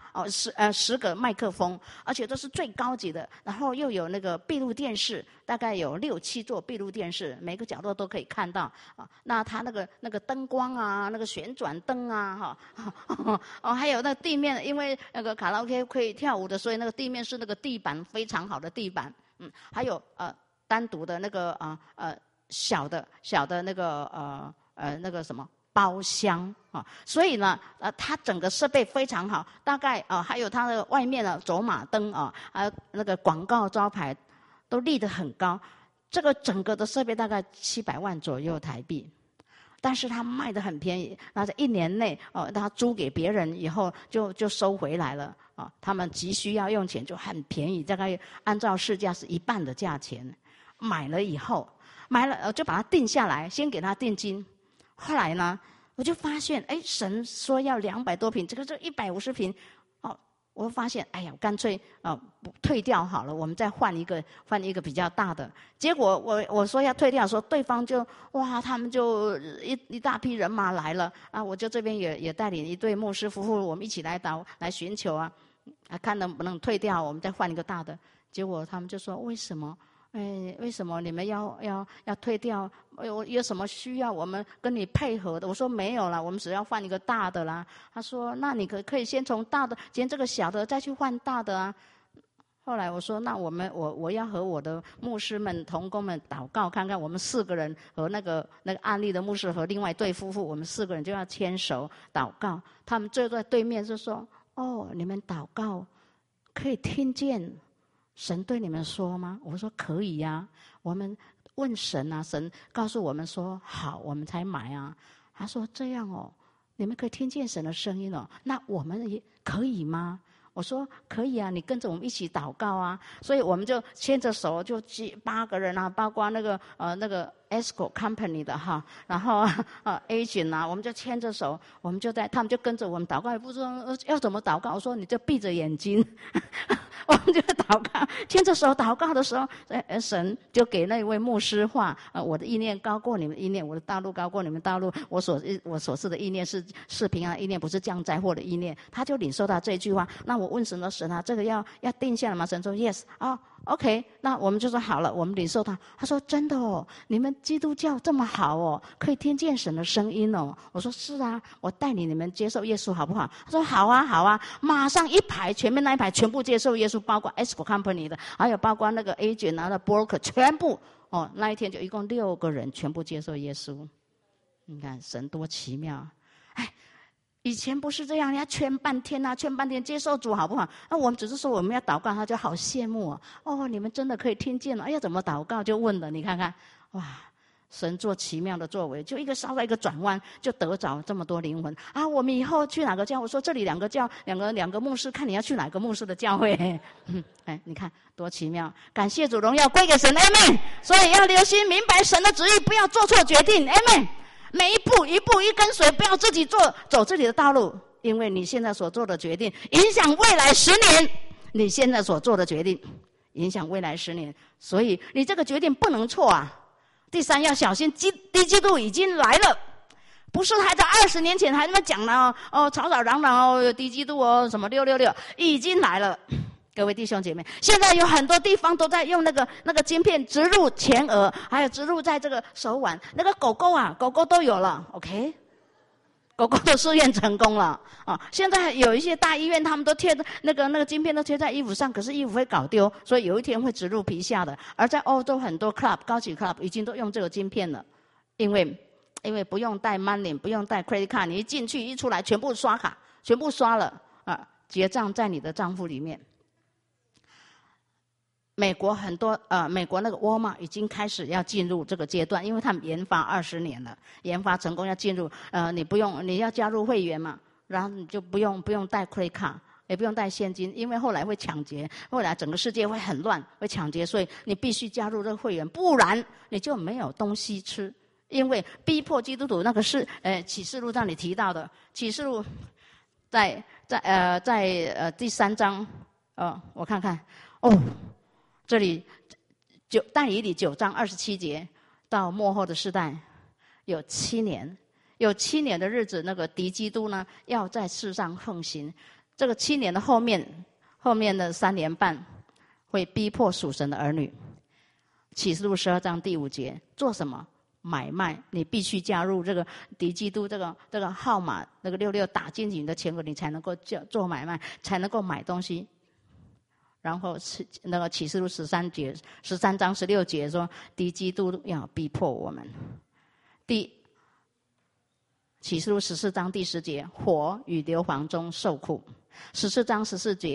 10个麦克风，而且都是最高级的。然后又有那个闭路电视，大概有6、7座闭路电视，每个角落都可以看到啊。那他那个灯光啊，那个旋转灯啊，还有那地面，因为那个卡拉 OK 可以跳舞的，所以那个地面是那个地板非常好的地板。还有单独的那个小的那个那个什么包厢啊，所以呢它整个设备非常好，大概还有它的外面的走马灯啊，还有那个广告招牌都立得很高，这个整个的设备大概700万左右台币。但是他卖得很便宜，那在1年内他租给别人以后就收回来了他们急需要用钱就很便宜，大概按照市价是1半的价钱。买了以后就把它定下来，先给他定金。后来呢，我就发现神说要200多坪，这个就150坪我发现哎呀，我干脆退掉好了，我们再换一个比较大的。结果我说要退掉，说对方就他们就一大批人马来了我就这边也带领一对牧师夫妇，我们一起来寻求看能不能退掉，我们再换一个大的。结果他们就说为什么你们要退掉？有什么需要我们跟你配合的？我说没有啦，我们只要换一个大的啦。他说那你可以先从大的捡这个小的，再去换大的啊。后来我说那我要和我的牧师们同工们祷告看看，我们4个人和那个案例的牧师和另外一对夫妇，我们4个人就要牵手祷告。他们坐在对面就说你们祷告可以听见神对你们说吗？我说可以呀，我们问神神告诉我们说好，我们才买啊。他说这样你们可以听见神的声音那我们也可以吗？我说可以啊，你跟着我们一起祷告啊。所以我们就牵着手，就8个人包括那个ESCO company 的然后agent 我们就牵着手，他们就跟着我们祷告，也不知道要怎么祷告。我说你就闭着眼睛我们就祷告，牵着手祷告的时候神就给那位牧师话我的意念高过你们意念，我的道路高过你们道路，我所示的意念是平安意念，不是降灾祸的意念。他就领受到这句话。那我问神说神这个要定下来吗？神说 yes OK， 那我们就说好了，我们领受他。他说真的你们基督教这么好可以听见神的声音我说是啊，我带领你们接受耶稣好不好？他说好啊好啊，马上前面那一排全部接受耶稣，包括 ESCO company 的，还有包括那个 agent 的 broker， 全部那一天就一共6个人全部接受耶稣。你看神多奇妙。以前不是这样，要劝半天接受主好不好？那我们只是说我们要祷告，他就好羡慕你们真的可以听见要怎么祷告就问了，你看看神做奇妙的作为，就稍微一个转弯就得着这么多灵魂我们以后去哪个教？我说这里2个教两个牧师，看你要去哪个牧师的教会你看多奇妙！感谢主，荣耀归给神 Amen。 所以要留心明白神的旨意，不要做错决定 Amen。每一步一跟随，不要自己走自己的道路，因为你现在所做的决定影响未来10年，你现在所做的决定影响未来10年，所以你这个决定不能错第3要小心低基督已经来了，不是还在20年前还那么讲了吵吵嚷嚷低基督什么666已经来了。各位弟兄姐妹，现在有很多地方都在用那个晶片植入前额，还有植入在这个手腕，那个狗狗都有了 OK， 狗狗的试验成功了现在有一些大医院他们都贴那个晶片都贴在衣服上，可是衣服会搞丢，所以有一天会植入皮下的。而在欧洲很多 club 高级 club 已经都用这个晶片了，因为不用带 money， 不用带 credit card， 你一进去一出来全部刷卡，全部刷了结账在你的账户里面。美国很多美国那个沃尔玛已经开始要进入这个阶段，因为他们研发20年了，研发成功要进入你要加入会员嘛，然后你就不用带 credit card， 也不用带现金，因为后来会抢劫，后来整个世界会很乱，会抢劫，所以你必须加入这个会员，不然你就没有东西吃。因为逼迫基督徒那个是启示录让你提到的，启示录在第3章我看看这里但以理9章27节，到末后的世代有7年，有7年的日子，那个敌基督呢要在世上横行。这个7年的后面的3年半会逼迫属神的儿女。启示录12章第5节，做什么？买卖，你必须加入这个敌基督这个号码，那个66打进你的钱柜，你才能够做买卖，才能够买东西。然后那个启示录13章16节说，敌基督要逼迫我们。启示录14章第10节，火与硫磺中受苦。14章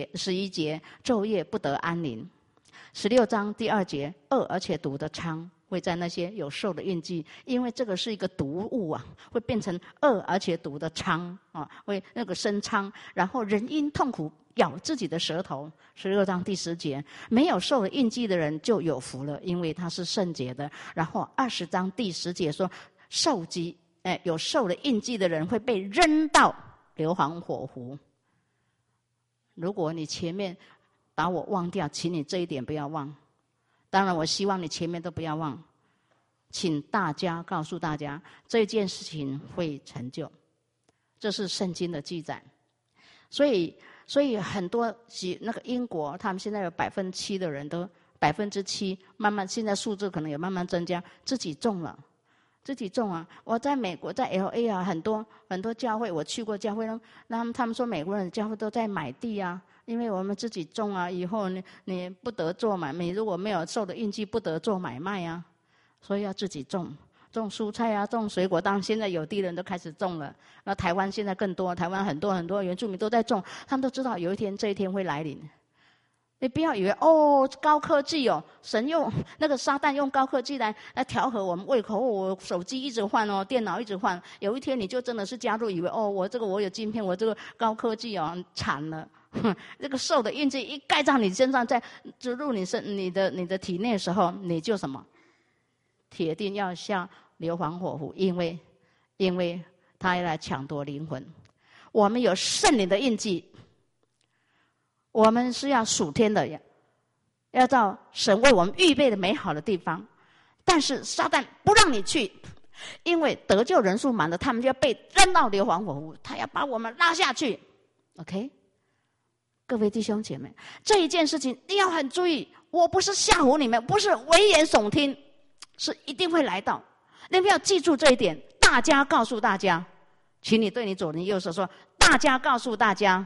11节，昼夜不得安宁。16章第2节，恶而且毒的疮会在那些有兽的印记，因为这个是一个毒物啊，会变成恶而且毒的疮啊，会那个生疮，然后人因痛苦咬自己的舌头。16章第10节，没有受了印记的人就有福了，因为他是圣洁的。然后20章第10节说，有受了印记的人会被扔到硫磺火湖。如果你前面把我忘掉，请你这一点不要忘。当然我希望你前面都不要忘，请大家告诉大家这件事情会成就，这是圣经的记载。所以很多那个英国他们现在有7%的人都7%，慢慢现在数字可能也慢慢增加，自己种了。我在美国在 LA 啊，很多教会，我去过教会，那他们说美国人的教会都在买地啊，因为我们自己种啊，以后你不得做买卖，你如果没有受的印记不得做买卖啊，所以要自己种蔬菜啊，种水果。当然现在有地人都开始种了，那台湾现在更多，台湾很多原住民都在种，他们都知道有一天这一天会来临。你不要以为高科技神用那个撒旦用高科技来调和我们胃口，我手机一直换电脑一直换，有一天你就真的是加入以为我有晶片，我这个高科技惨了。这个兽的印记一盖在你身上，再植入你的体内的时候，你就什么？铁定要下硫磺火湖，因为他要来抢夺灵魂。我们有圣灵的印记。我们是要属天的，要到神为我们预备的美好的地方。但是撒旦不让你去，因为得救人数满了，他们就要被扔到硫磺火湖，他要把我们拉下去。OK， 各位弟兄姐妹，这一件事情你要很注意。我不是吓唬你们，不是危言耸听，是一定会来到。你们要记住这一点。大家告诉大家，请你对你左邻右舍说：大家告诉大家。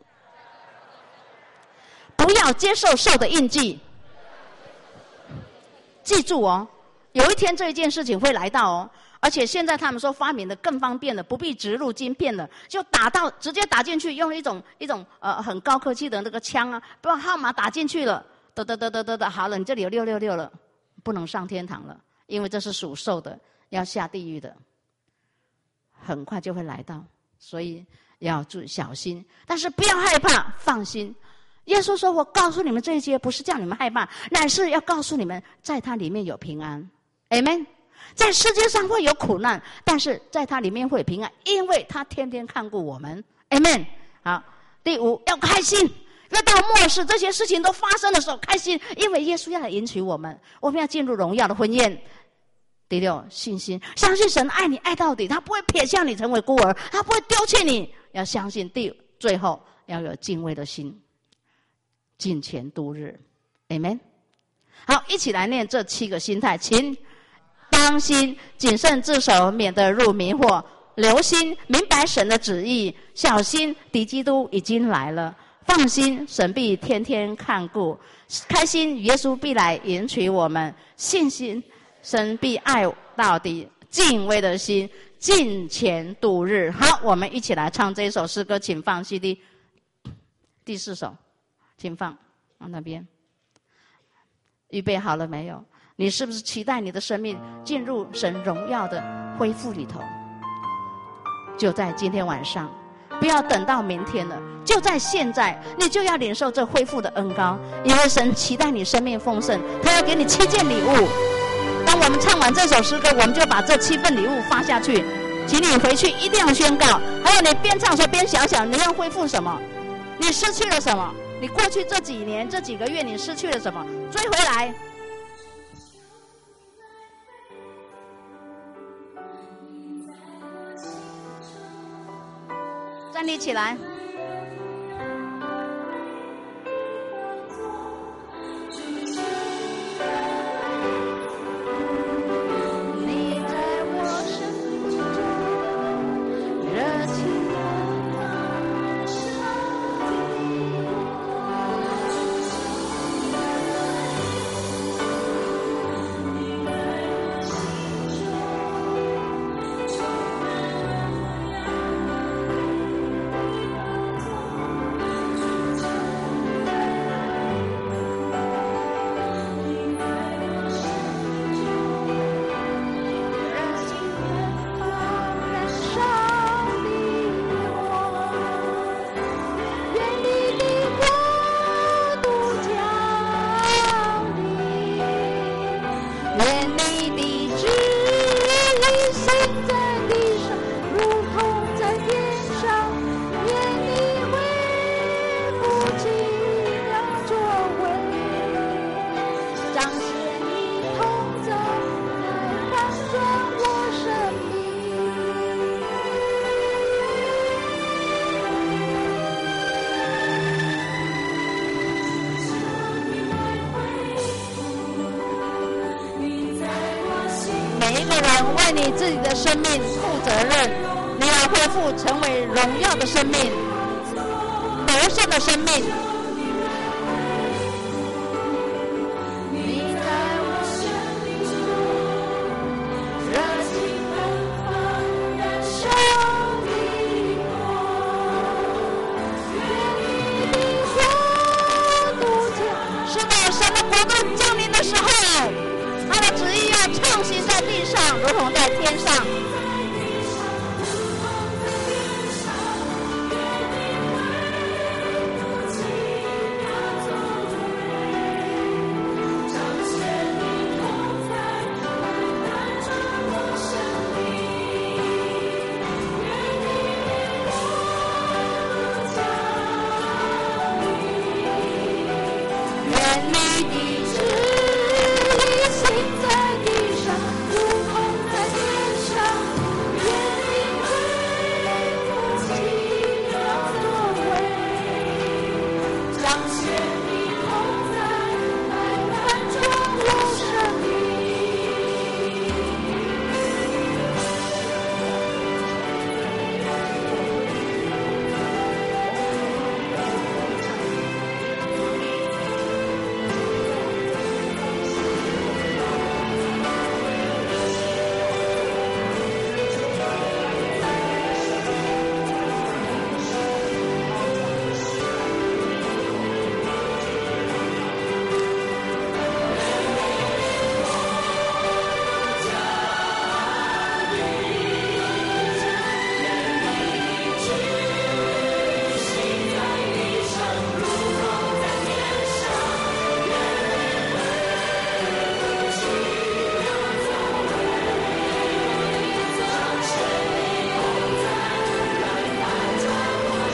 不要接受兽的印记，记住有一天这一件事情会来到而且现在他们说发明的更方便了，不必植入晶片了，就直接打进去，用一种很高科技的那个枪啊，把号码打进去了，好了，你这里有666了，不能上天堂了，因为这是属兽的，要下地狱的，很快就会来到，所以要注意小心，但是不要害怕，放心。耶稣说：“我告诉你们这些，不是叫你们害怕，乃是要告诉你们，在它里面有平安。Amen。在世界上会有苦难，但是在它里面会有平安，因为他天天看顾我们。Amen。好，第5，要开心。要到末世，这些事情都发生的时候，开心，因为耶稣要来迎娶我们，我们要进入荣耀的婚宴。第6，信心，相信神爱你爱到底，他不会撇下你成为孤儿，他不会丢弃你。要相信。最后要有敬畏的心。”敬虔度日 Amen。 好，一起来念这7个心态。请当心谨慎自守，免得入迷惑，留心明白神的旨意，小心敌基督已经来了，放心神必天天看顾，开心耶稣必来迎娶我们，信心神必爱到底，敬畏的心敬虔度日。好，我们一起来唱这一首诗歌，请放 CD 第4首，请放那边。预备好了没有？你是不是期待你的生命进入神荣耀的恢复里头？就在今天晚上，不要等到明天了，就在现在，你就要领受这恢复的恩膏，因为神期待你生命丰盛，他要给你7件礼物。当我们唱完这首诗歌，我们就把这7份礼物发下去，请你回去一定要宣告。还有你边唱的时候边想想，你要恢复什么？你失去了什么？你过去这几年这几个月你失去了什么？追回来。 站立起来。为你自己的生命负责任，你要恢复成为荣耀的生命，得胜的生命。你在我生命中热情奔放，燃烧的火，愿你的国度降。是的，神的国度降临的时候，他的旨意要畅行在地上，如同在天上。